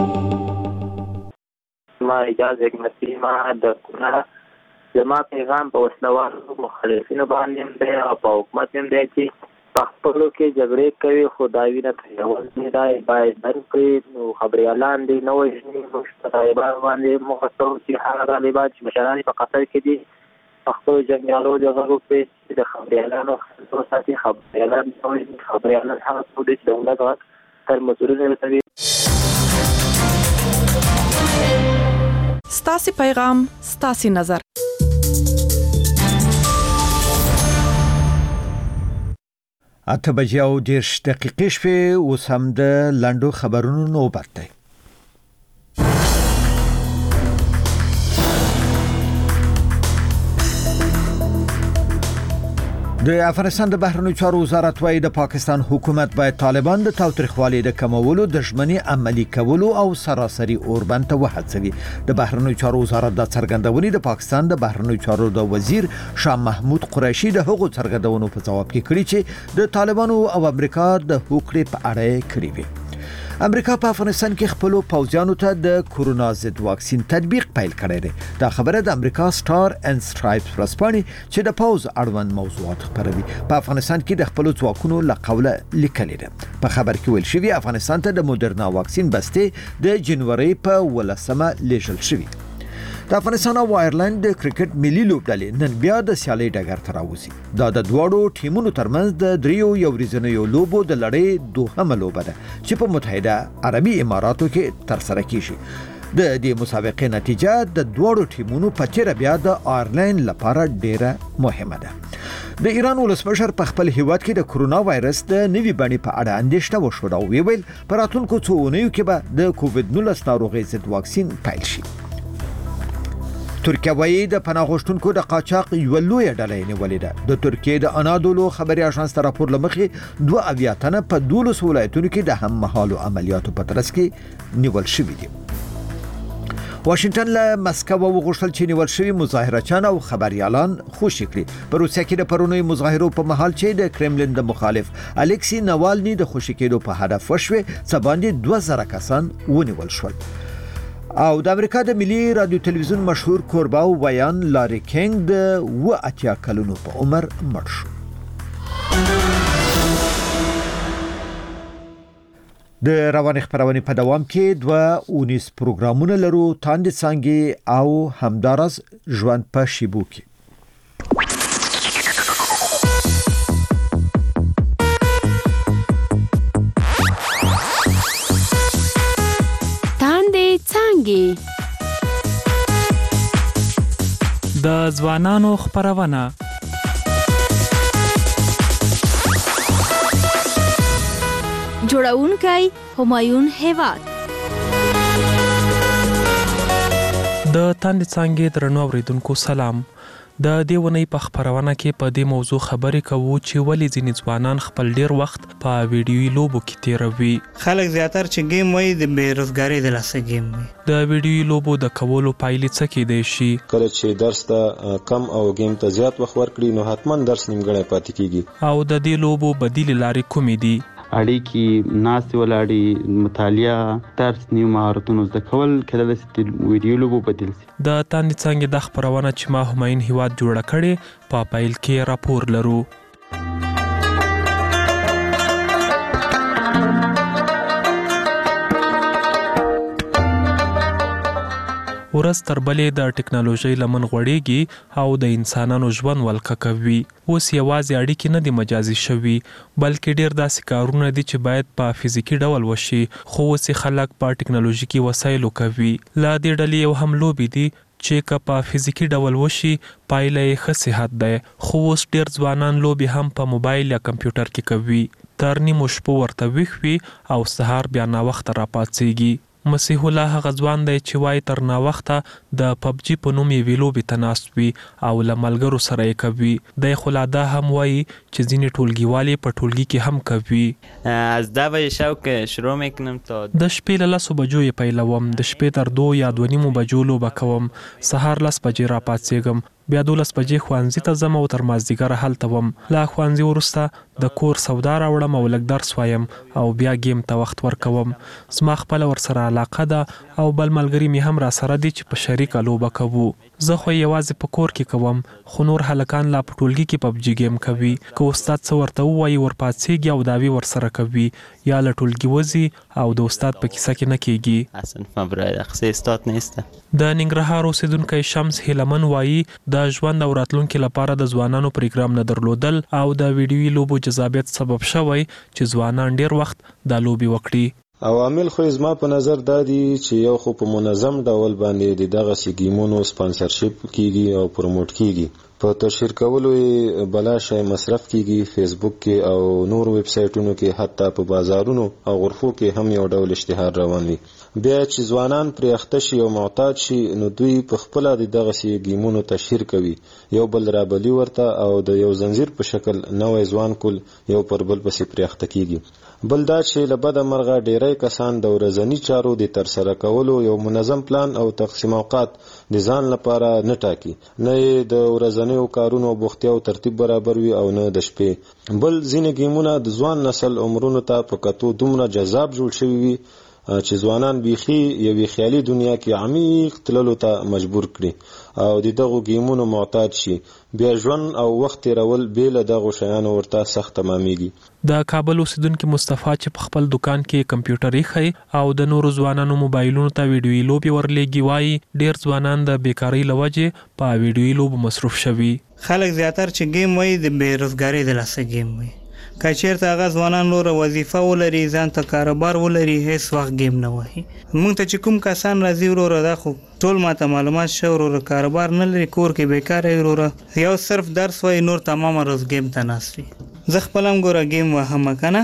ما اجازه حکمتي ما د کونړ زما پیغام په وسلوالو مخالفینو باندې هم دی او په حکومت هم دی چې په خپلو کې جګړې کوي خو دا وینه تیول نه دی باید بند کړي. نو خبریالان دي نه وژني موږ په طالبان باندې موږ څو چې هغه طالبان چې مشران په قطر کې دي په خپلو جنګیالو د غږو په د خبریالانو خبرو ساتي خبریالان نه وژني. خبریالان هغه څه دي چې دولت غږ تر مسؤلینو رسوي. ستاسو پیغام ستاسو نظر. اته بجې او دېرش دقیقې شوې اوس هم د لنډو خبرونو نوبت دی. د افغانستان د بهرنیو چارو وزارت وايي د پاکستان حکومت باید طالبان د تاوتریخوالي د کمولو د ژمنې عملي کولو او سراسري اوربند ته وهڅوي. د بهرنیو چارو وزارت د څرګندونې د پاکستان د بهرنیو چارو د وزیر شاه محمود قریشي د هغو څرګندونو په جواب کې کړي چې د طالبانو او امریکا د هوکړې په اړه کړي وي. امریکا په افغانستان کې خپل پوځیانو ته د کورونا ضد واکسین تطبیق پیل کړی دی. دا خبره د امریکا سٹار اینڈ سټرایپس ورځپاڼې چې د پوز اړوند موضوعات خبروي په افغانستان کې د خپل ځواکونو لقوله لیکلې ده. په خبر کې ویل شوی افغانستان ته د مودرنا واکسین بسته د جنوري په ولسمه لیږل شوی. د افغانستان او آیرلند د کرکټ ملي لوبډلې نن بیا د سیالۍ ډګر ته راوځي. دا د دواړو ټیمونو ترمنځ د دریو یو ورځنیو لوبو د لړۍ دوهمه لوبه ده چې په متحده عربي اماراتو کې ترسره کیږي. د دې مسابقې نتیجه د دواړو ټیمونو په تیر بیا د آیرلند لپاره ډیره مهمه ده. د ایران ولسمشر په خپل هیواد کې د کورونا وایرس د نوي بڼې په اړه اندېښنه وښوده او ویل په راتلونکو څو اونیو کې به د کووډ نولس ناروغۍ ضد واکسین پیل شي. ترکیه وايي د پناه غوښتونکو د قاچاق یو لوی ډله نیولې ده. د ترکیه د انادولو خبري اژانس ته راپور لمخې دوه اویا تنه په دولس ولایتونو کې د هم مهالو عملیاتو په ترڅ کې نیول شوي دي. واشنگټن له مسکو وغوښتل چې نیول شوي مظاهرچیان او خبريالان خوشي کړي. په روسیه کې د پرونی مظاهرو په محل چې د کرملین د مخالف الکسی ناوالني د خوشي کېدو په هدف وشوي څه باندې دوه زره کسان ونیول شول. او د امریکا د ملي رادیو تلویزیون مشهور کورباو ویان لاري کینګ د و اتیا کلونو په عمر مړ شو. د روان خبرونه په دوام کې دوه اونیس پروګرامونه لرو تاند څنګه او همدارس ژوند په شیبو کې. د ځوانانو خبرونه جوړونکی همایون هیواد د تاند څنګه درنو اوریدونکو سلام. د دیونی په خبرونه کې په دې موضوع خبرې کوو چې ولې ځینې ځوانان خپل ډیر وخت په ویډیوي لوبو کې تیروي. خلک زیاتره چې گیم وایي د بیروزګاری د لاسه گیم وایي. د ویډیوي لوبو د کولو پایلې څه کېدای شي؟ کله چې درس ته کم او گیم ته زیات وخت ورکړي نو حتما درس نیمګړی پاتې کیږي. او د دې لوبو بدیل لارې کومې دي؟ اړیکې ناستې ولاړې مطالعه درس نیو مهارتونو زده کول کله چې ویډیو لوبو بدل شي. د تاند څنګه د خبرونه چې ما همایون هیواد جوړه کړي په پایل کې راپور لرو. ورځ تر بلې د ټکنالوژي لمن غوړېږي او د انسانانو ژوند ولکه کوي. اوس یوازې اړیکې نه دي مجازي شوي بلکې ډېر داسې کارونه دي چې باید په فزیکي ډول وشي خو اوس خلک په ټکنالوژیکي وسایلو کوي. لا دې ډلې یو هم لوبې دي چې که په فزیکي ډول وشي پایله یې ښه صحت دی خو اوس ډېر ځوانان لوبې هم په موبایل یا کمپیوټر کې کوي. تر نیمو شپو ورته ویښ وي او سهار بیا ناوخته راپاڅېږي. مسیح الله هغه ځوان دی چې وایي تر ناوخته د پبجي په نوم یې لوبې ته ناست وي او له ملګرو سره یې کوي. دی خو لا دا هم وایي چې ځینې ټولګیوالې په ټولګي کې هم کوي. از ده بجه شب که شروع میکنم تا د شپې له لسو بجو یې پیلوم، د شپې تر دو یا دوه نیمو بجو لوبه کوم، سهار لس بجې را پاڅېږم، بیا دولس بجې ښوونځي ته ځم او تر مازدیګره هلته وم. له ښوونځي وروسته د کور سودا راوړم او لږ درس وایم او بیا ګیم ته وخت ورکوم. زما خپله ورسره علاقه ده او بل ملګري مې هم را سره دي چې په شریکه لوبه کوو. زه خو یوازې په کور کې کوم، خو نور هلکان لا په ټولګي کې پبجي ګیم کوي. که استاد څه ورته ووایي ورپاڅېږي او دعوې ورسره کوي، یا له ټولګي وځي او د استاد په کیسه کې نه کېږي. اصلا مبرای دقیقه استاد نیسته. د ننګرهار اوسیدونکی شمس هیلمن وایي د ژوند او راتلونکي لپاره د ځوانانو پروګرام نه درلودل او د ویډیوي لوبو جذابیت سبب شوی چې ځوانان ډیر وخت دا لوبي وکړي. عوامل خو زما په نظر دا دي چې یو خو په منظم ډول باندې د دغه سي ګیمونو سپانسرشپ کیږي او پروموټ کیږي، په تشهیر کولو یې بلا شی مصرف کیږي، فیسبوک کې او نور ویب سایټونو کې، حتی په بازارونو او غرفو کې هم یو ډول اشتهار روان وي. بیا چې ځوانان پرې اخته شي او معتاد شي نو دوی په خپله د دغه سي ګیمونو تشهیر کوي، یو بل رابلي ورته او د یو زنځیر په شکل نوی ځوان کول یو پر بل پسې پرې اخته کیږي. بل دا چې له بده مرغه ډیری کسان د ورځني چارو د ترسره کولو یو منظم پلان او تقسیم اوقات د ځان لپاره نه ټاکي، نه یې د ورځنیو کارونو بوختیا او ترتیب برابر وي او نه د شپې. بل ځینې ګیمونه د ځوان نسل عمرونو ته په کتو دومره جذاب جوړ شوي وي چې ځوانان بیخي یوې خیالي دنیا کې عمیق تللو ته مجبور کړي او د دغو ګیمونو معتاد شي. بیا ژوند او وخت تیرول بې له دغو شیانو ورته سخت تمامیږي. د کابل اوسیدونکي مصطفی چې په خپل دکان کې کمپیوټر ایښی او د نورو ځوانانو موبایلونو ته ویډیوي لوبې ورلېږي وایي ډیر ځوانان د بیکارۍ له وجې په ویډیوي لوبو مصروف شوي. خلک زیاتر چې ګیم وایي د بېروزګارۍ د لاسه ګیم وایي. که چیرته هغه ځوانان نوره وظیفه ولري، ځان ته کاروبار ولري، هیڅ وخت ګیم نه وهي. موږ ته چې کوم کسان راځي وروره دا خو ټول ماته معلومات شو وروره کاروبار نه لري، کور کې بیکاره وي وروره، یو صرف درس وایي، نور تمامه ورځ ګیم ته ناست وي. زه خپل هم ګوره ګیم وهم که نه،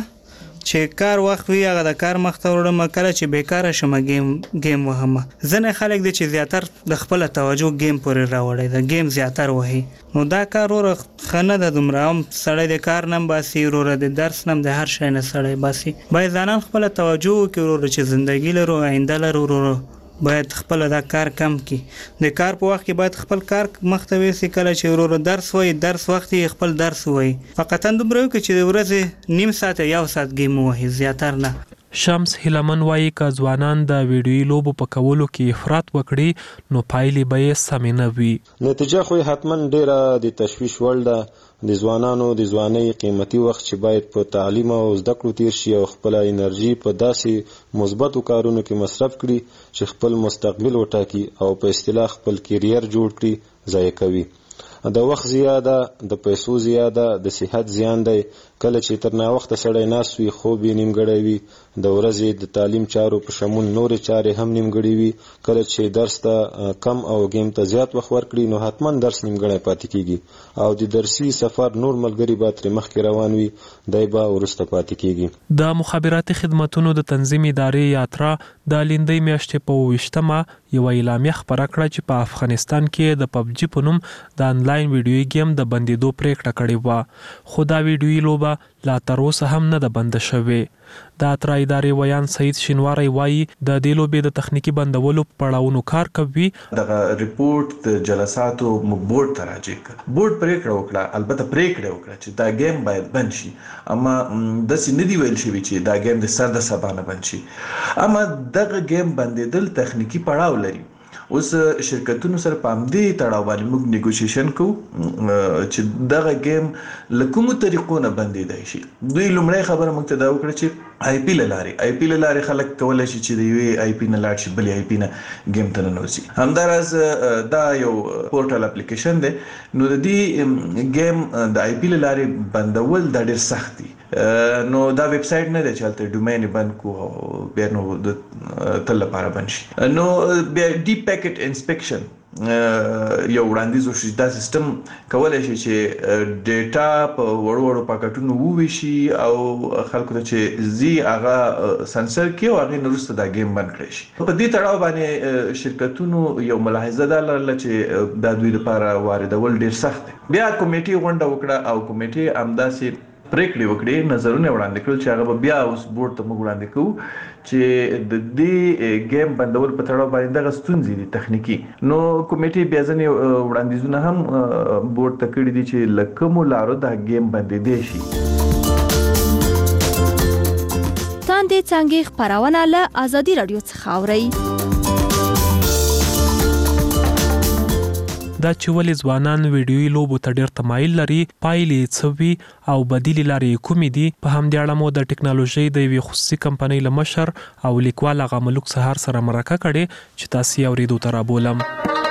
چې کار وخت وي هغه د کار مخ ته وړم، کله چې بیکاره شم ګیم ګیم وهم. ځینې خلک دي چې زیاتر د خپله توجه ګیم پورې راوړی د ګیم زیاتر وهي، نو دا کار وروره ښه نه ده. دومره هم سړی د کار نه هم باسي وروره، د درس نه هم د هر شی نه سړی باسي. باید ځانان خپله توجه وکړي وروره چې زندګي لرو، آینده لرو وروره، باید خپل دا کار کم کی. د کار په وخت کې باید خپل کار مخ ته ویسي، کله چې وروره درس وای درس وخت یې خپل درس وای، فقط دومره وکړي چې د ورځې نیم ساعت یو ساعت ګیم وهي، زیاتر نه. شمس هیلمن وایي که ځوانان د ویډیوي لوبو په کولو کې افراط وکړي نو پایلې به یې سمې نه وي. نتیجه خو حتما ډیره د تشویش وړ ده. د ځوانانو د ځوانۍ قیمتي وخت چې باید په تعلیم او زده کړو تیر شي او خپل انرژي په داسې مثبتو کارونو کې مصرف کړي چې خپل مستقبل وټاکي او په اصطلاح خپل کیریر جوړ کړي، ضایع کوي. د وخت زیاده، د پیسو زیاده، د صحت زیان دی. کله چې تر ناوخته سړی ناست وي، خوب یې نیمګړی وي، د ورځې د تعلیم چارو په شمول نورې چارې هم نیمګړې وي. کله چې درس ته کم او ګیم ته زیات وخت ورکړي نو حتما درس نیمګړی پاتې کیږي او د درسي سفر نور ملګري به ترې مخکې روان وي، دی به وروسته پاتې کیږي. د مخابراتي خدمتونو د تنظیم ادارې یاترا د لیندۍ میاشتې په اوویشتمه یوه اعلامیه خپره کړه چې په افغانستان کې د پبجي په نوم د انلاین ویډیوي ګیم د بندېدو پریکړه کړې وه، خو دا ویډیوي لوبه لا تر اوسه هم نه ده بنده شوې. د اترا ادارې ویان سعید شینواری وایي د دې لوبې د تخنیکي بندولو په پړاوونو کار کوي. دغه ریپورت د جلساتو بورډ ته راجع کړ، بورډ پریکړه وکړه، البته پریکړه وکړه چې دا ګیم باید بند شي، اما داسې نه دی ویل شوي چې دا ګیم د سر د سبا نه بند شي. اما دغه ګیم بندېدل تخنیکي پړاو لري. اوس شرکتونو سره په همدې تړاو باندې موږ نیګوشیشن کوو چې دغه ګیم له کومو طریقو نه بندېدای شي. دوی لومړی خبره موږ ته دا وکړه چې آی پی له لارې آی پی له لارې خلک کولی شي چې د یوې آی پی نه لاړ شي بلې آی پی نه ګیم ته ننوځي. همداراز دا یو پورټل اپلیکیشن دی، نو د دې ګیم د آی پی له لارې بندول دا ډېر سخت دي. نو دا ویب سایټ نه دی چې هلته ډومین بند کړو او بیا نو د تل لپاره بند شي. نو بیا ډیپ پیکټ انسپیکشن یو وړاندیز وشي دا سیستم کولای شي چې ډیټا په وړو وړو پاکټونو وویشي او خلکو ته چې زی هغه سنسر کې او هغه نورسته دا گیم بند کړی شي. په دې تړاو باندې شرکتونو یو ملاحظه ده لرله چې دا دوی لپاره واردول ډیر سخت دی. بیا کمیټي غونډه وکړه او کمیټي همداسې پریکړې وکړې، نظرونه وړاندې کړل چې هغه بیا اوس بورډ ته موږ وړاندې کوو چې د دې گیم بندول په تړاو باندې دغه ستونزې دي تخنیکی. نو کمیټي بیا ځنې وړاندیزونه هم بورډ ته کړي دي چې لکه مو لارو دا گیم بندې دي شي. تاندې څنګه خبرونه له آزادي رادیو څخه اوري. دا چې ولې ځوانان ویډیوي لوبو ته ډېر تمایل لري، پایلې څه وي او بدیلې لارې کومې دي، په همدې اړه مو د ټکنالوژۍ د یوې خصوصي کمپنۍ له مشر او لیکوال هغه ملک سهار سره مرکه کړې چې تاسو یې اورېدو ته رابولم.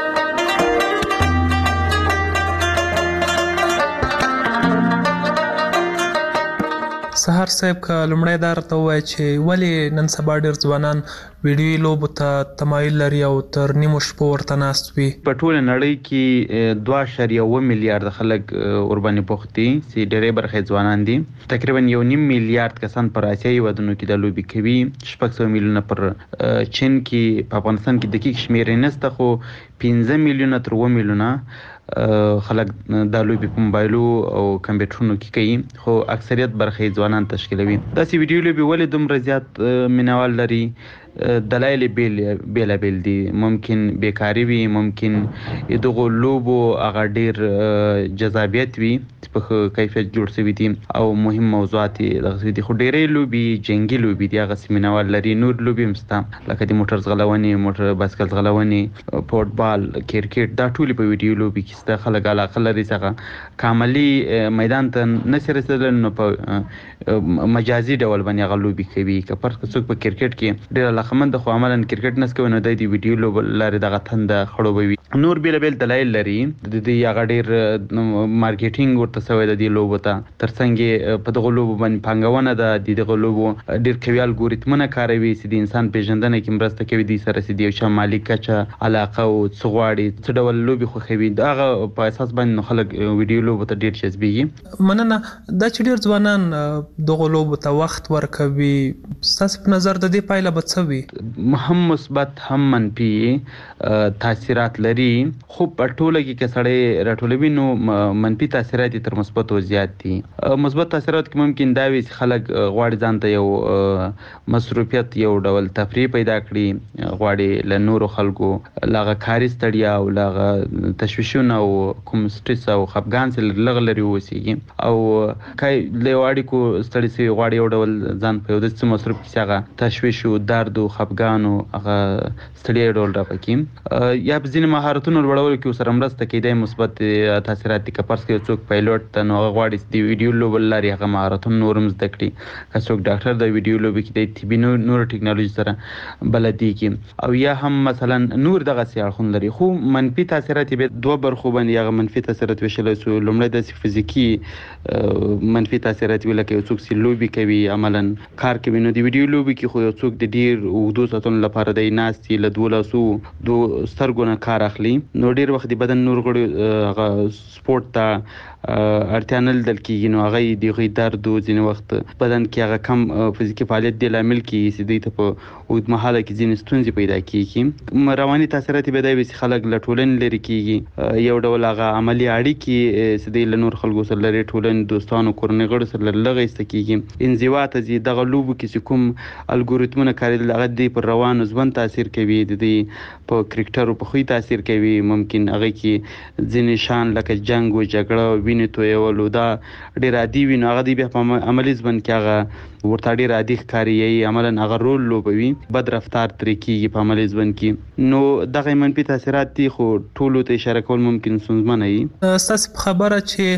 سهار صاحب که لومړی دا راته ووایه چې ولې نن سبا ډېر ځوانان ویډیوي لوبو ته تمایل لري او تر نیمو شپو ورته ناست وي؟ په ټوله نړۍ کې دوه اعشاریه اوه میلیارده خلک ورباندې بوخت دي چې ډېرې برخې ځوانان دي. تقریبا یو نیم میلیارد کسان پر اسیایي هېوادونو کې دا لوبې کوي، شپږ سوه میلیونه پر چین کې، په افغانستان کې دقیق شمېرې نشته خو پنځه میلیونه تر اوه میلیونه خلک دا لوبې په موبایلو او کمپیوټرونو کې کوي، خو اکثریت برخې ځوانان تشکیلوي. داسې ویډیو لوبې ولې دومره زیات مینوال لري؟ دلایل بیلابیل دي. ممکن بیکاري وي، ممکن دغه لوبو هغه ډېر جذابیت وي چې په کیفیت جوړ شوي دي او مهم موضوعات یې دغسې دي، خو ډېرې لوبې جنګي لوبې دي هغسې مینوال لري. نور لوبې هم شته لکه د موټر ځغلونې، موټر بایسکل ځغلونې، فوټبال، کرکټ، دا ټولې په ویډیو لوبې کې شته. خلک علاقه لري څخه کاملي میدان ته نشي رسېدلی نو په مجازي ډول باندې هغه لوبې کوي. که فرض کړه څوک په کرکټ کې ډېر علاقمند خو عملاً کرکټ نس کوي نو د دې ویډیو لوبو لارې دغه تنده خړوبوي. نور بیلابیل دلایل لري، د دې هغه ډېر مارکیټینګ ورته شوی د دې لوبو ته، ترڅنګ یې په دغه لوبو باندې پانګونه ده، د دغه لوبو ډېر قوي الګوریتمونه کاروي چې د انسان پیژندنه کې مرسته کوي دوی سره چې د یو چا مالي کچه، علاقه او څه غواړي، څه ډول لوبې خوښوي، د هغه په اساس باندې نو خلک ویډیو لوبو ته ډېر جذبېږي. مننه. دا چې ډېر ځوانان دغه لوبو ته وخت ورکوي، ستاسو په نظر د دې پایله به څه وي؟ هم مثبت هم منفي تاثیرات لري، خو په ټوله کې که سړی راټولوي نو منفي تاثیرات یې تر مثبتو زیات دي. مثبت تاثیرات کې ممکن دا وي چې خلک غواړي ځان ته یو مصروفیت، یو ډول تفریح پیدا کړي، غواړي له نورو خلکو له هغه کاري ستړیا او له هغه تشویشونه او کوم سټرس او خفګان څخه لږ لرې واوسېږي، او که له یو اړیکو ستړي شوي غواړي یو ډول ځان په یو داسې مصروف کړي چې هغه تشویش و درد و خفګان او هغه ستړیا ډول راپکي، یا په ځینې مهارتونو لوړولو کې ورسره مرسته کوي. دا مثبت تاثیرات دي. که فرض کړئ څوک پایلوټ ته نو هغه غواړي چې د ویډیو لوبو له لارې هغه مهارتونه نور هم زده کړي. که څوک ډاکټر د ویډیو لوبې کې د طبي نورو ټکنالوژي سره بلدېږي، او یا هم مثلا نور دغسې اړخونه لري. خو منفي تاثیرات یې بیا دوه برخو باندې هغه منفي تاثیرات ویشلی سو. لومړی داسې فزیکي منفي تاثیرات وي لکه یو څوک چې لوبې کوي، عملا کار کوي، نو د ویډیو لوبې کې خو یو څوک د ډېر اوږدو ساعتونو لپاره دی ناست وي، له دوو لاسو دوو سترګو نه کار اخلي، نو ډېر وخت د بدن نور غړي هغه سپورټ ته اړتیا نه لیدل کېږي، نو هغه یې د هغوی درد و ځینې وخت بدن کې هغه کم فزیکي فعالیت دې لامل کېږي چې دوی ته په اوږدمهاله کې ځینې ستونزې پیدا کېږي. رواني تاثیرات یې بیا دا وي چې خلک له ټولنې لرې کېږي، یو ډول هغه عملي اړیکې چې دوی له نور خلکو سره لري، ټولنې، دوستانو، کورنۍ غړو سره لږ ایسته کېږي، انزوا ته ځي. دغه لوبو کې چې کوم الګوریتمونه کارېدل هغه دوی پر روانو ژوند تاثیر کوي، د دوی په کرکټرو په خوی تاثیر کوي. ممکن هغه کې ځینې شان لکه جنګ و جګړه، وینې تویول، دا ډېر عادي وي، نو هغه دوی بیا په عملي ژوند کې هغه ورته ډېر عادي ښکاري، یا عملا هغه رول لوبوي، بد رفتار ترې کېږي په عملي ژوند کې. نو دغه منفي تاثیرات دي، خو ټولو ته اشاره کول ممکن ستونزمنه وي. ستاسو په خبره چې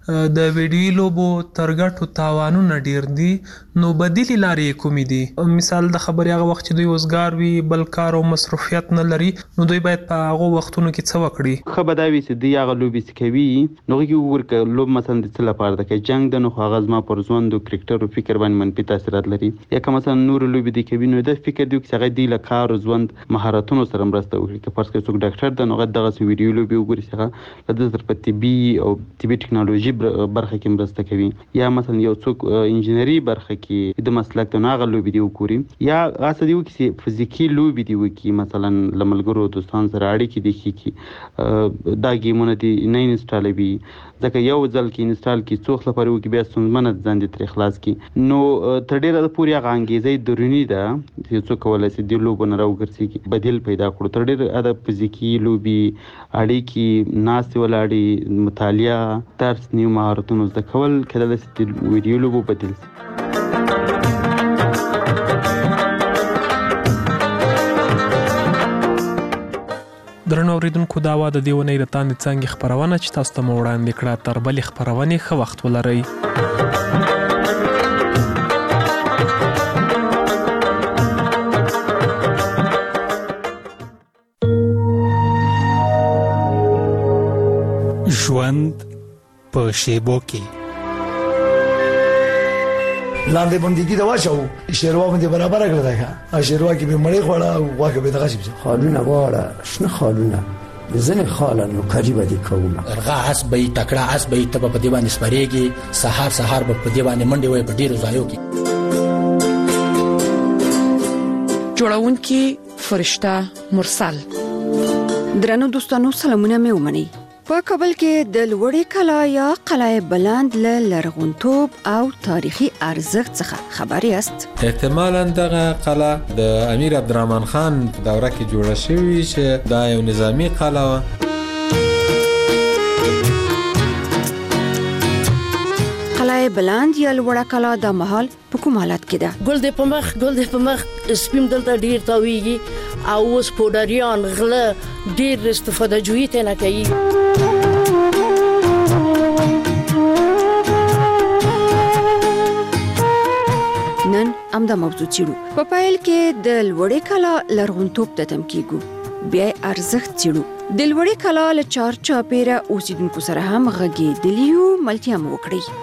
د ویډیو لوبو ترګټو تاوانونه ډیر دي، نو بدیلی لارې کومې دي؟ مثال د خبرې هغه وخت چې دوی وزګار وي، بل کار او مصروفیت نه لري، نو دوی باید په هغه وختونو کې څه وکړي؟ خو به دا وي چې دوی هغه لوبې چې کوي نو هغې کې وګورو که لوب مثلا د څه لپاره ده، که جنګ ده نو خو هغه زما پر ژوند او کرکټر او فکر باندې منفي تاثیرات لري، یا که مثلا نورې لوبې دوی کوي نو دا فکر دی چې هغه دوی له کار او ژوند مهارتونو سره مرسته وکړي. که فرض کړئ څوک ډاکټر ده نو هغه دغسې ویډیو لوبې وګوري چې هغه له ده سره په طبي او طبي ټکنالوژي برخه کې مرسته کوي، یا مثلا یو څوک انجینري برخه کې د مسلک ته نو هغه لوبې دې وګوري، یا هڅه دې وکړي چې فزیکي لوبې دې وکړي، مثلا له ملګرو دوستانو سره اړیکې دې ښې کړي، دا ګیمونه دې نه انسټالوي، ځکه یو ځل کې انسټال کړي څو وخت لپاره وکړي بیا ستونزمنه ځان دې ترې خلاص کړي، نو تر ډېره پورې هغه انګېزه دروني ده چې څوک کولی شي دې لوبو نه راوګرځېږي، بدیل پیدا کړو. تر ډېره د فزیکي لوبې، اړیکې، ناستې ولاړې، مطالعه، درس، نیو مهارتونو زده کول کېدلی شي د ویډیو لوبو بدیل شي. درنو اوریدونکو، دا وه د دې اونۍ د تاندې څانګې خپرونه چې تاسو ته مو وړاندې کړه. تر بلې خپرونې ښه وخت ولرئ. ژوند په شیبو کې لاندې باندې دا واچو شیروا باندې برابر کړل دا ښه شیروا کې به مړې خوړه او واکه به دغه شي خالونه واړه شنه خالونه ځنه خالانو قریب دي کومه ارغا اس به تکړه اس به ته په دی باندې سپریږي، سحر سحر به په دی باندې منډي وای په ډیرو ځایو کې. جوړونکي فرشته مرسل. درنو دوستانو سلامونه مې ومني. په کابل کې د لوړې کلا یا قلعه بلند له لرغونتوب او تاریخي ارزښت څخه خبر یاست؟ احتمالاً دغه قلعه د امیر عبدالرحمن خان دوره کې جوړه شوې چې دا یو نظامی قلعه وه. قلعه بلند یا لوړه کلا د مهال په کوم حالت کې ده؟ ګل دې په مخ ګل دې په مخ سپیم دلته ډیر تاویږي او اوس پودریان غله ډیر استفاده جوړی ته نه کوي. نن امدا موضوع چیرو په پایل کې د لوړې کلا لرغونتوب ته تم کیږو، بیا ارزښت چیرو د لوړې کلا له چار چاپیره اوسیدونکو سره هم غږیدلیو ملتیا مو وکړي.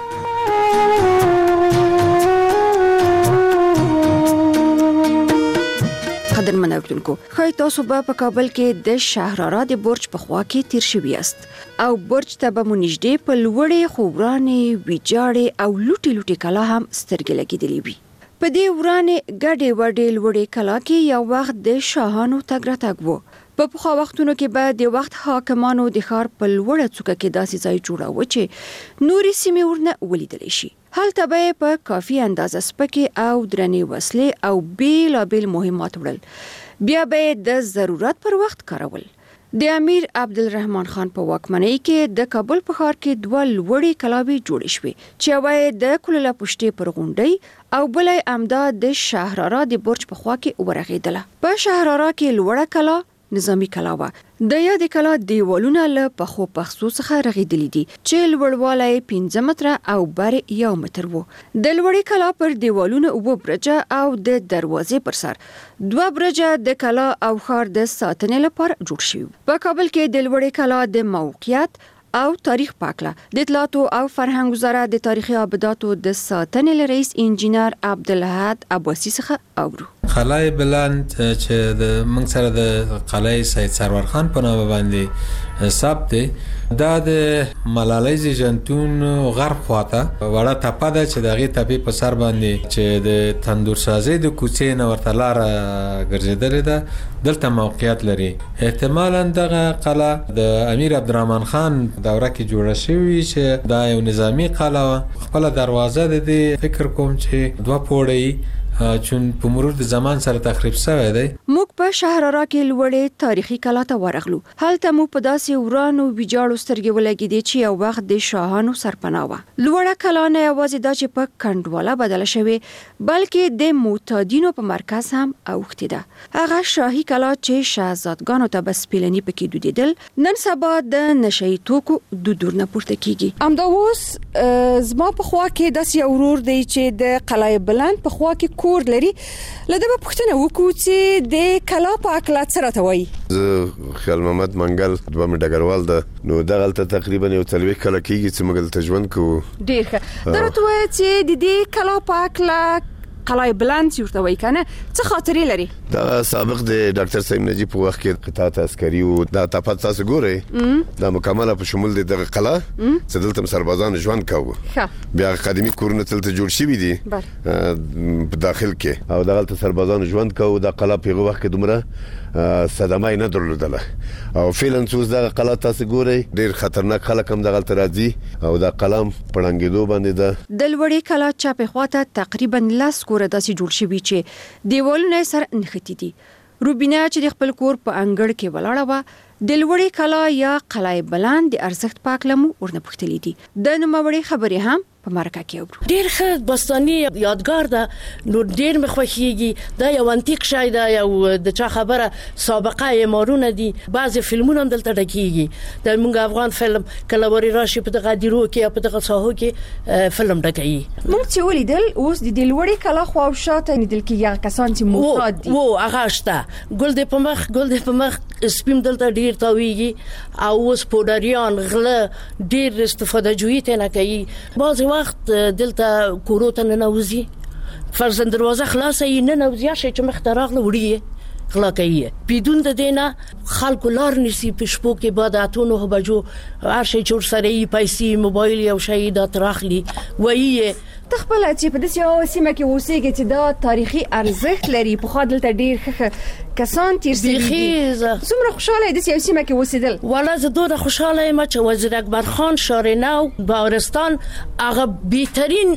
قدرمن اوریدونکو، خای تاسو به په کابل کې د شهرارا د برج په خوا کې تیر شوي است او برج ته به مو نږدې په لوړې خوبرانې ویجاړې او لوټي لوټي کلا هم سترګې لګېدلې وي. په دې ورانې ګډې وډې لوړې کلا کې یو وخت د شاهانو تګ راتګ و. په پخوا وختونو کې به د وخت حاکمانو د ښار په لوړه څوکه کې داسې ځای جوړاوه چې نورې سیمې ورنه ولیدلی شي. هلته به په کافي اندازه سپکې او درنې وسلې او بیلابیل مهمات وړل، بیا به د ضرورت پر وخت کارول. د امیر عبدالرحمن خان په واکمنۍ کې د کابل په ښار کې دوه لوړې کلاوې جوړې شوې چې یوه یې د کلله پشتې پر غونډۍ او بله یې امدا د شهرارا د برج په خوا کې ورغېدله. په شهرارا کې لوړه کلا نظامی کلا وه. د یادې کلا دیوالونه له پخو پخڅو څخه رغېدلي دي چې لوړوالی پنځه متره او بر یو متر و. د لوړې کلا پر دیوالونه اووه برجه او د دروازې پر سر دوه برجه د کلا او ښار د ساتنې لپاره جوړ شوي. په کابل کې د لوړې کلا د موقعیت او تاریخ پاکله د اطلاعاتو او فرهنګ وزارت د تاریخي ابداتو د ساتنې رئیس انجینر عبدالحد عباسی څخه اورو. قلعه بلند چې د موږ سره د قلعه سید سرور خان په نامه باندې ثبت دی، دا د ملالۍ زیږنتون غرب خواته وړه تپه ده چې د هغې تپې په سر باندې چې د تندورسازۍ د کوڅې نه ورته لاره ګرځېدلې ده دلته موقعیت لري. احتمالاً دغه قلعه د امیر عبدالرحمن خان دوره کې جوړه شوې چې دا یو نظامی قلعه وه. خپله دروازه د دې فکر کوم چې دوه پوړه چون په مرور د زمان سره تخریب شوی دی. موږ په شهرارا کې لوړې تاریخي کلا ته ورغلو. هلته مو په داسې ورانو ویجاړو سترګې ولګېدې چې یو وخت د شاهانو سرپناه وه. لوړه کلا نه یوازې دا چې په کنډواله بدله شوې بلکې د معتادینو په مرکز هم اوښتې ده. هغه شاهي کلا چې شهزادګانو ته به سپېلني پکې دودېدل نن سبا د نشهیي توکو دودونه پورته کیږي. همدا اوس زما په خوا کې داسې یو ورور دی چې د قلعه بلند په خوا کې کور لري. لده به پوښتنه وکړو چې د کلا په اړه څه راته وایي. زه خیال محمد منګل دوه مې ډګروال ده نو دغلته تقریبا یو څلوېښت کاله کېږي چې موږ دلته ژوند کوو. ډېر ښه. دا راته وایه چې د دې کلا په اړه قلعه بلند ورته وایي که نه څه خاطرې لري؟ دا سابق د ډاکټر صاحب نجیب په وخت کې قطاعت عسکري و. دا تپه تاسو ګورئ دا مکمله په شمول د دغه قلعه چې دلته سربازان ژوند کوو. بیا قدیمي کورونه دلته جوړ شوي دي په داخل کې او دغلته سربازان ژوند کوو. دا قلعه په هغه وخت کې دومره صدمه نه درلودله او فعلا اوس دغه قلعه تاسو ګورئ ډېر خطرناک خلک هم دغلته راځي او دا قلعه په ړنګېدو باندې ده. د لوړې کلا چاپې خواته تقریبا لس کوره داسې جوړ شوي چې دیوالونه یې سره نښتي دي. روبینه چې د خپل کور په انګړ کې ولاړه وه د لوړې کلا یا قلعه بلند د ارزښت په هکله مو ورنه پوښتلي دي. د نوموړې خبرې هم په مرکه کې اورو. ډېر ښه باستاني یادګار ده نو ډېر مې خوښیږي. دا یو انتیک شی ده یو د چا خبره سابقه معمارونه دي. بعضې فلمونه هم دلته ډکېږي. د موږ افغان فلم کله ورې راشي په دغه دیرو کې یا په دغه ساحو کې فلم ډکوي. موږ چې ولیدل اوس د دې لوړې کلا خواوشاته لیدل کېږي هغه کسان چې معتاد دي. و هغه شته ګل دې په مخ ګل دې په مخ سپیم دلته ډېر تاویږي او اوس پوډریان غله ډېر استفاده جویي ترې نه کوي. بعضې وخت دلته کورو ته ننوځي فرضاً دروازه خلاصه یې ننوځي یا شی چې مخته راغله وړي یې غلا کوي. بدون د دې نه خلکو لار نیسي په شپو کې بعد اته نهه بجو هر شی چې ورسره یې پیسې موبایل یو شی دا تراخلي وایي ته خپل چې په داسې یو سیمه کې اوسېږې چې دا تاریخي ارزښت لري پخوا دلته ډېر ښه کسان تیر شوي دي. څومره خوشحاله یې داسې یو سیمه کې اوسېدل؟ والا زه دومره خوشحاله یم چې وزیر اکبر خان شارع نو باورستان هغه بهترین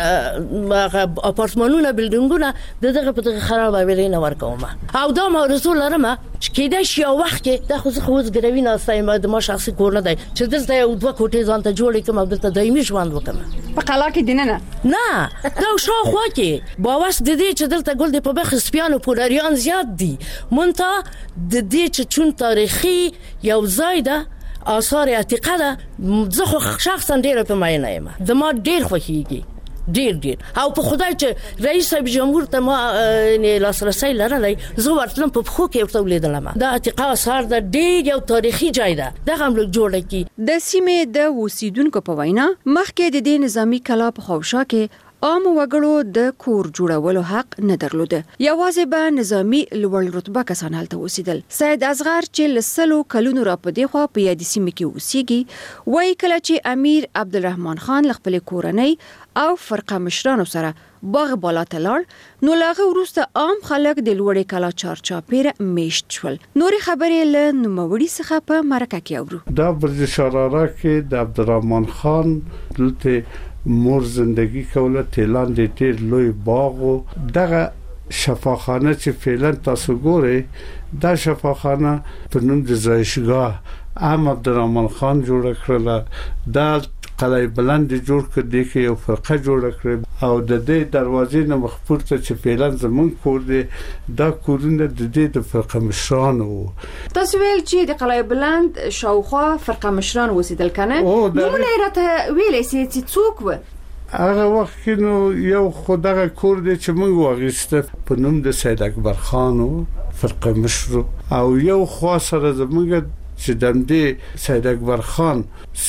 هغه اپارتمانونه بلډینګونه د دغه په دغه خراب ویلې نه ورکوم او دا ما رسول لرم چې کېدای شي یو وخت کې دا خو زه خو اوس ګروي نه استایم د ما شخصي کور نه دی چې دلته یو دوه کوټې ځان ته جوړې کړم او دلته دایمي ژوند وکړم. په قلعه کې دننه نه دا شاوخوا کې باوس د دې چې دلته ګل د په بخ سپیانو پولریان زیات دي مونته د دې چې چون تاریخي یو ځای ده آثار عتیقه ده. زه خو شخصا ډېر په معنی یم د ما ډېر خوښیږي ډېر ډېر او په خدای چې رئیس صاحب جمهور ته ما نه لاسرسي لرلی زه ورتلم په خو کې ورته ولیدلم. دا عتیقه آثار ده ډېر یو تاریخي ځای ده دغه هم جوړ کی. د سیمې د اوسیدونکو په وینا مخکې د دې نظامی کلا په خوشا کې عام وګړو د کور جوړولو حق نه درلوده. یوازې به نظامی لوړ رتبه کسان هلته اوسېدل. سید اصغر چې لسلو کلونو را په دې خوا په یادې سیمه کې اوسېږي وایي کله چې امیر عبدالرحمن خان له خپلې کورنۍ او فرقه مشرانو سره باغ بالا ته لاړ نو له هغه وروسته عام خلک د لوړې کلا چارچاپېره میشت شول. نورې خبرې له نوموړي څخه په مرکه کې اورو. دا برج شراره کې د عبدالرحمن خان دلته مور زندگی کوله تهران د ډېر لوی باغ او دغه شفاخانه چې فعلا تاسو ګورئ دا شفاخانه په نوم د زایشګاه ام عبدالرحمن خان جوړ کړله. دا قلعه بلند جوړ کړ د کې یو فرقه جوړ کړ او د دې دروازې نه مخپور ته چې فعلا زمون کور دی دا کورونه د دې د فرقه مشران وو. تاسو ویل چې د قلعه بلند شاوخوا فرقه مشران وسیدل کنه نو نه راته ویلې چې څوک و هغه وخت کې نو یو خدغه کور دی چې موږ واغسته په نوم د سید اکبر خان فرقه مشر او یو خوا سره زموږ چې دمدې سید اکبر خان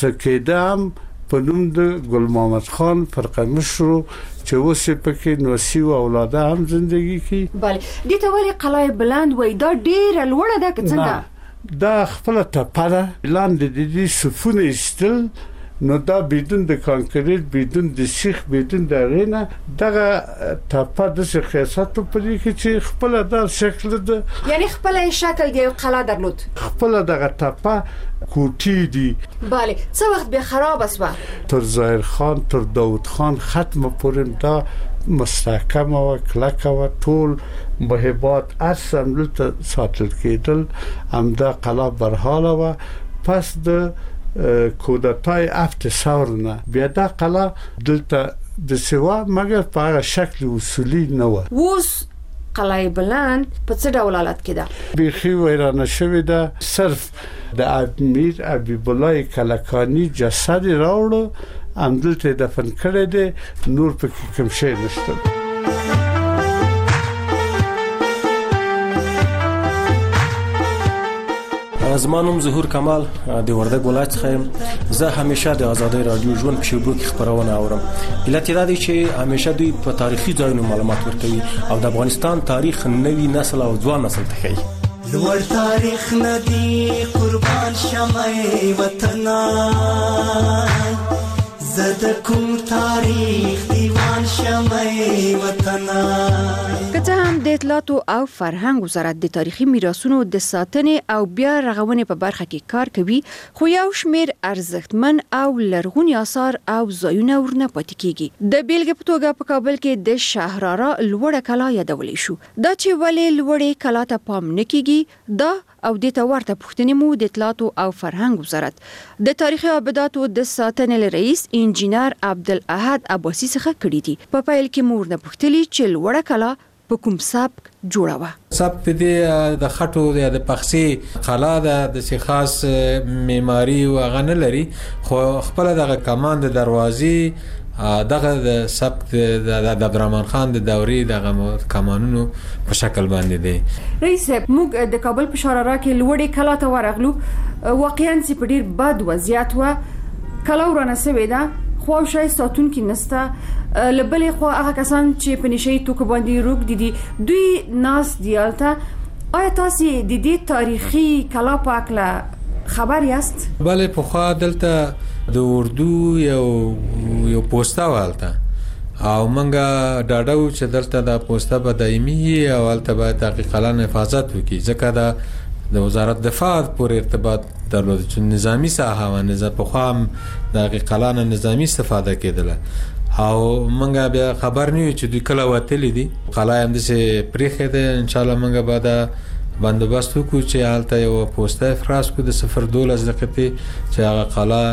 سکیدام په نوم د ګل محمد خان فرقه مشر چې اوس پکې نوسی او اولاده هم زندگی کی. بله دې ته ولې قلعه بلند وای دا ډیره لوړه ده که څنګه؟ دا خپل ټپه ده لاندې د دې سفونه استل نو دا بدون د کانکریټ بدون د سیخ بدون د رینا دغه ټپه د خاصیت په دې کې چې خپل د شکل د یعنی خپل شکل دی قلعه درلود خپل دغه ټپه کوټی دی. بله څه وخت به خراب اسوه؟ تر ظاهر خان تر داود خان ختم پورې دا مستحکم او کلک او ټول مهبات اصلا دلته ساتل کېدل. همدا قلا برحاله و. پس د کودتای افت ثورنه بیا دا قلا دلته د سوا مګر په هغه شکل اصولي نه و. اوس قلعه بلند په څه ډول حالت کې ده؟ بیخي ویرانه شوې ده. صرف د امیر حبیب الله کلکانی جسد راوړو همدلته دفن کړی دی، نور پکې کوم شی نشته. زما نوم ظهور کمال د وردګ ولایت څخه یم. زه همیشه د آزادۍ رادیو ژوند په شیبو کې خبرونه اورم. علت یې دا دی چې همیشه دوی په تاریخي ځایونو معلومات ورکوي او د افغانستان تاریخ نوي نسل او ځوان نسل ته ښیي. لوړ تاریخ ندی قربان شمه وطن زده کوم تاریخ دیوان شمه وطن. که هم د اطلاعات او فرهنګ وزارت د تاریخي میراثونو د ساتنې او بیا رغونې په برخه کې کار کوي، خو یو شمیر ارزښتمن او لرغوني آثار او ځایونه ورنه پاتې کیږي. د بیلګې په توګه په کابل کې د شهرارا لوړه کلا یادولې شو. دا چې ولې لوړې کلا ته پام نه کیږي، دا او د تورته پښتنې مو د اطلاعات او فرهنګ وزارت د تاریخي ابداتو د ساتنې رئیس انجینر عبدالاحد عباسی څخه کړی دي. په پیل کې مور نه پښتلي چې لوړه کلا په کوم سبک جوړه و. سبک د د خټو د پخسي قلا د د خاص معماري او غنه لري، خو خپل دغه کمان د دروازې دغه د سبک د عبدالرحمن خان د دورې دغه کمانونو په شکل باندې دی. رئیس موږ د کابل په شهرارا کې لوړې کلا ته ورغلو. واقعا چې په ډیر بد وضعیت و. کلا ورانه سوې ده، خو شای ساتون کې نسته. لبلې خو هغه کسان چې په نشي توک باندې روک دي دي دوی ناس دیالته. آیا تاسو د دې تاریخي کلا په اړه خبر یاست؟ بله، په خوا دلته د اردو یو یو پوسټا والته او منګه ډاډو چې دلته د پوسټا به دایمي او البته به تحقیقاتن حفاظت وکړي، ځکه دا د وزارت دفاع پورې ارتباط درلود چې نظامی ساحه و نظام په خام د قلانه نظامی استفاده کېدله او منګه بیا خبر نه چې دوی کله وتلی دي. قلا هم د سه پریخه ده. ان شاء الله منګه بعد بندوبست وکړو چې حالت یو پوسټه افراز کو د صفر دولس دقیقې چې هغه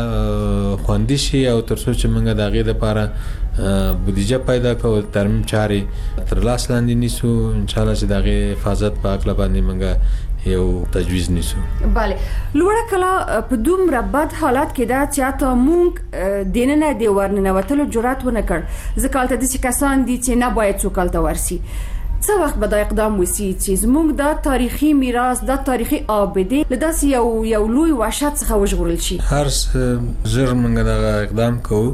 قلا خوندي شي او ترڅو چې منګه دغه لپاره بودیجه پیدا کوو ترمیم چاري تر لاس لاندې نیسو. ان شاء الله چې دغه حفاظت په اړه باندې منګه یو تجویز نیسو. bale لوړه کلا په دومره بد حالت کې ده چې تا مونږ دیننه دی ورننه وتلو جرأت ونه کړ. ځکه د څه کسان دي چې نه باید څوک کالته ورسي. څه وخت به دا اقدام وسی چې زموږ د تاریخي میراث د تاریخي آبده لداس یو یو لوی وحشت څخه وژغورل شي؟ هر زر موږ دا اقدام کوو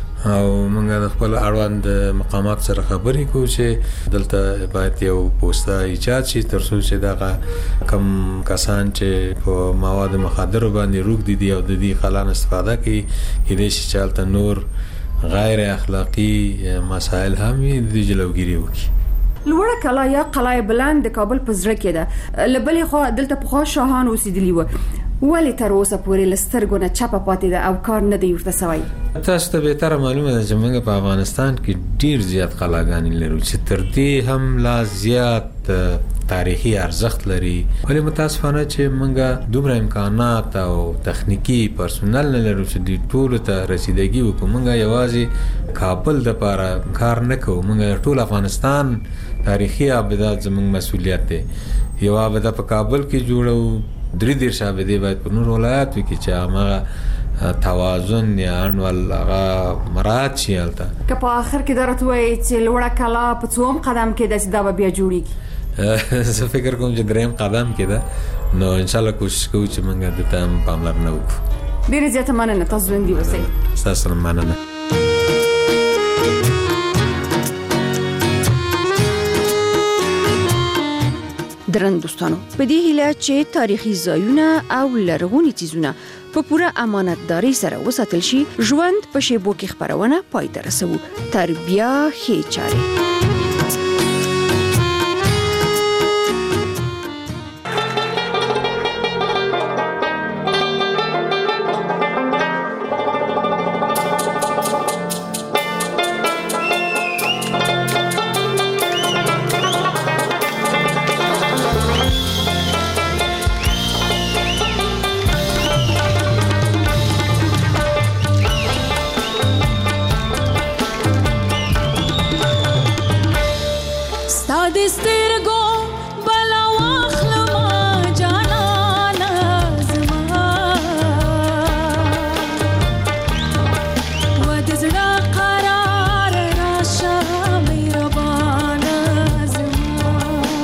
او موږ د خپل اړوند مقامات سره خبرې کوو چې دلته باید یو پوسټه ایجاد شي ترڅو چې دا کم کسان چې په مواد مخدر باندې روک دي او د دې خلان استفاده کوي کله چې چالت نور غیر اخلاقی مسائل هم د جلوګیری وکړي. لوړه کلا یا قلعه بلند د کابل په زړه کې ده. لبلې خو دلته په خوا شاهان اوسېدلی و، ولې تر اوسه پورې لسترګونه چپه پاتې ده او کار نه دی ورته سوی؟ تاسو ته به تر معلومه ده چې موږ په افغانستان کې ډیر زیات قلاګانې لرو چې تر دې هم لا زیات تاریخي ارزښت لري، ولې متاسفانه چې موږ دومره امکانات او تخنیکی پرسونل نه لرو چې د ټولو ته رسیدګي وکړو. موږ یوازې کابل د لپاره کار نه کوو، موږ ټول افغانستان تاریخي ابدات زموږ مسؤلیت دی. یو ابدا په کابل کې جوړو، درې دیر شابه دی باید په نور ولایت کې چې هغه توازن یا انول هغه مراعات شي. البته که په اخر کې درته وایي چې لوړه کلا په څوم قدم کې د دا بیا جوړیږي؟ زه فکر کوم چې دریم قدم کې ده، نو ان شاء الله کوشش کوو چې موږ د تام پاملرنه وکړو. ډیره زیاته مننه، تاسو ژوندي اوسئ. تاسو مننه. درن دوستانو، په دې هیله چې تاریخي ځایونه او لرغوني چیزونه په پوره امانتداري سره وساتل شي، ژوند په شیبو کې خبرونه پای ته رسوو. تربیه ښې چارې. ستاد سترګو بلا واخلم جانانا زما و د زړه قرار راشه مهربانه زما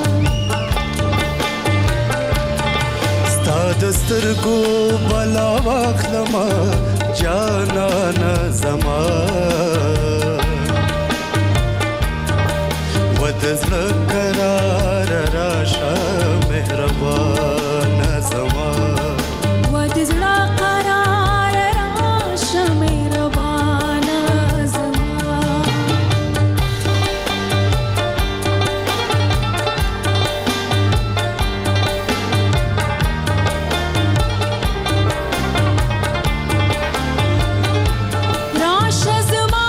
ستاد سترګو بلا واخلم جانانا زما د زړه قرار راشه مهربانه زما و د زړه قرار راشه مهربانه زما راشه زما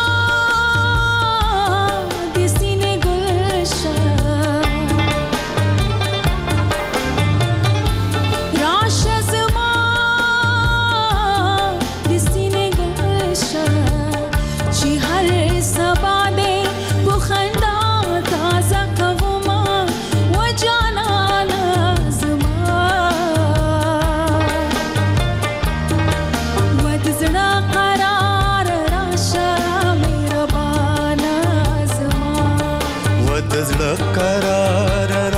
د زړه قرار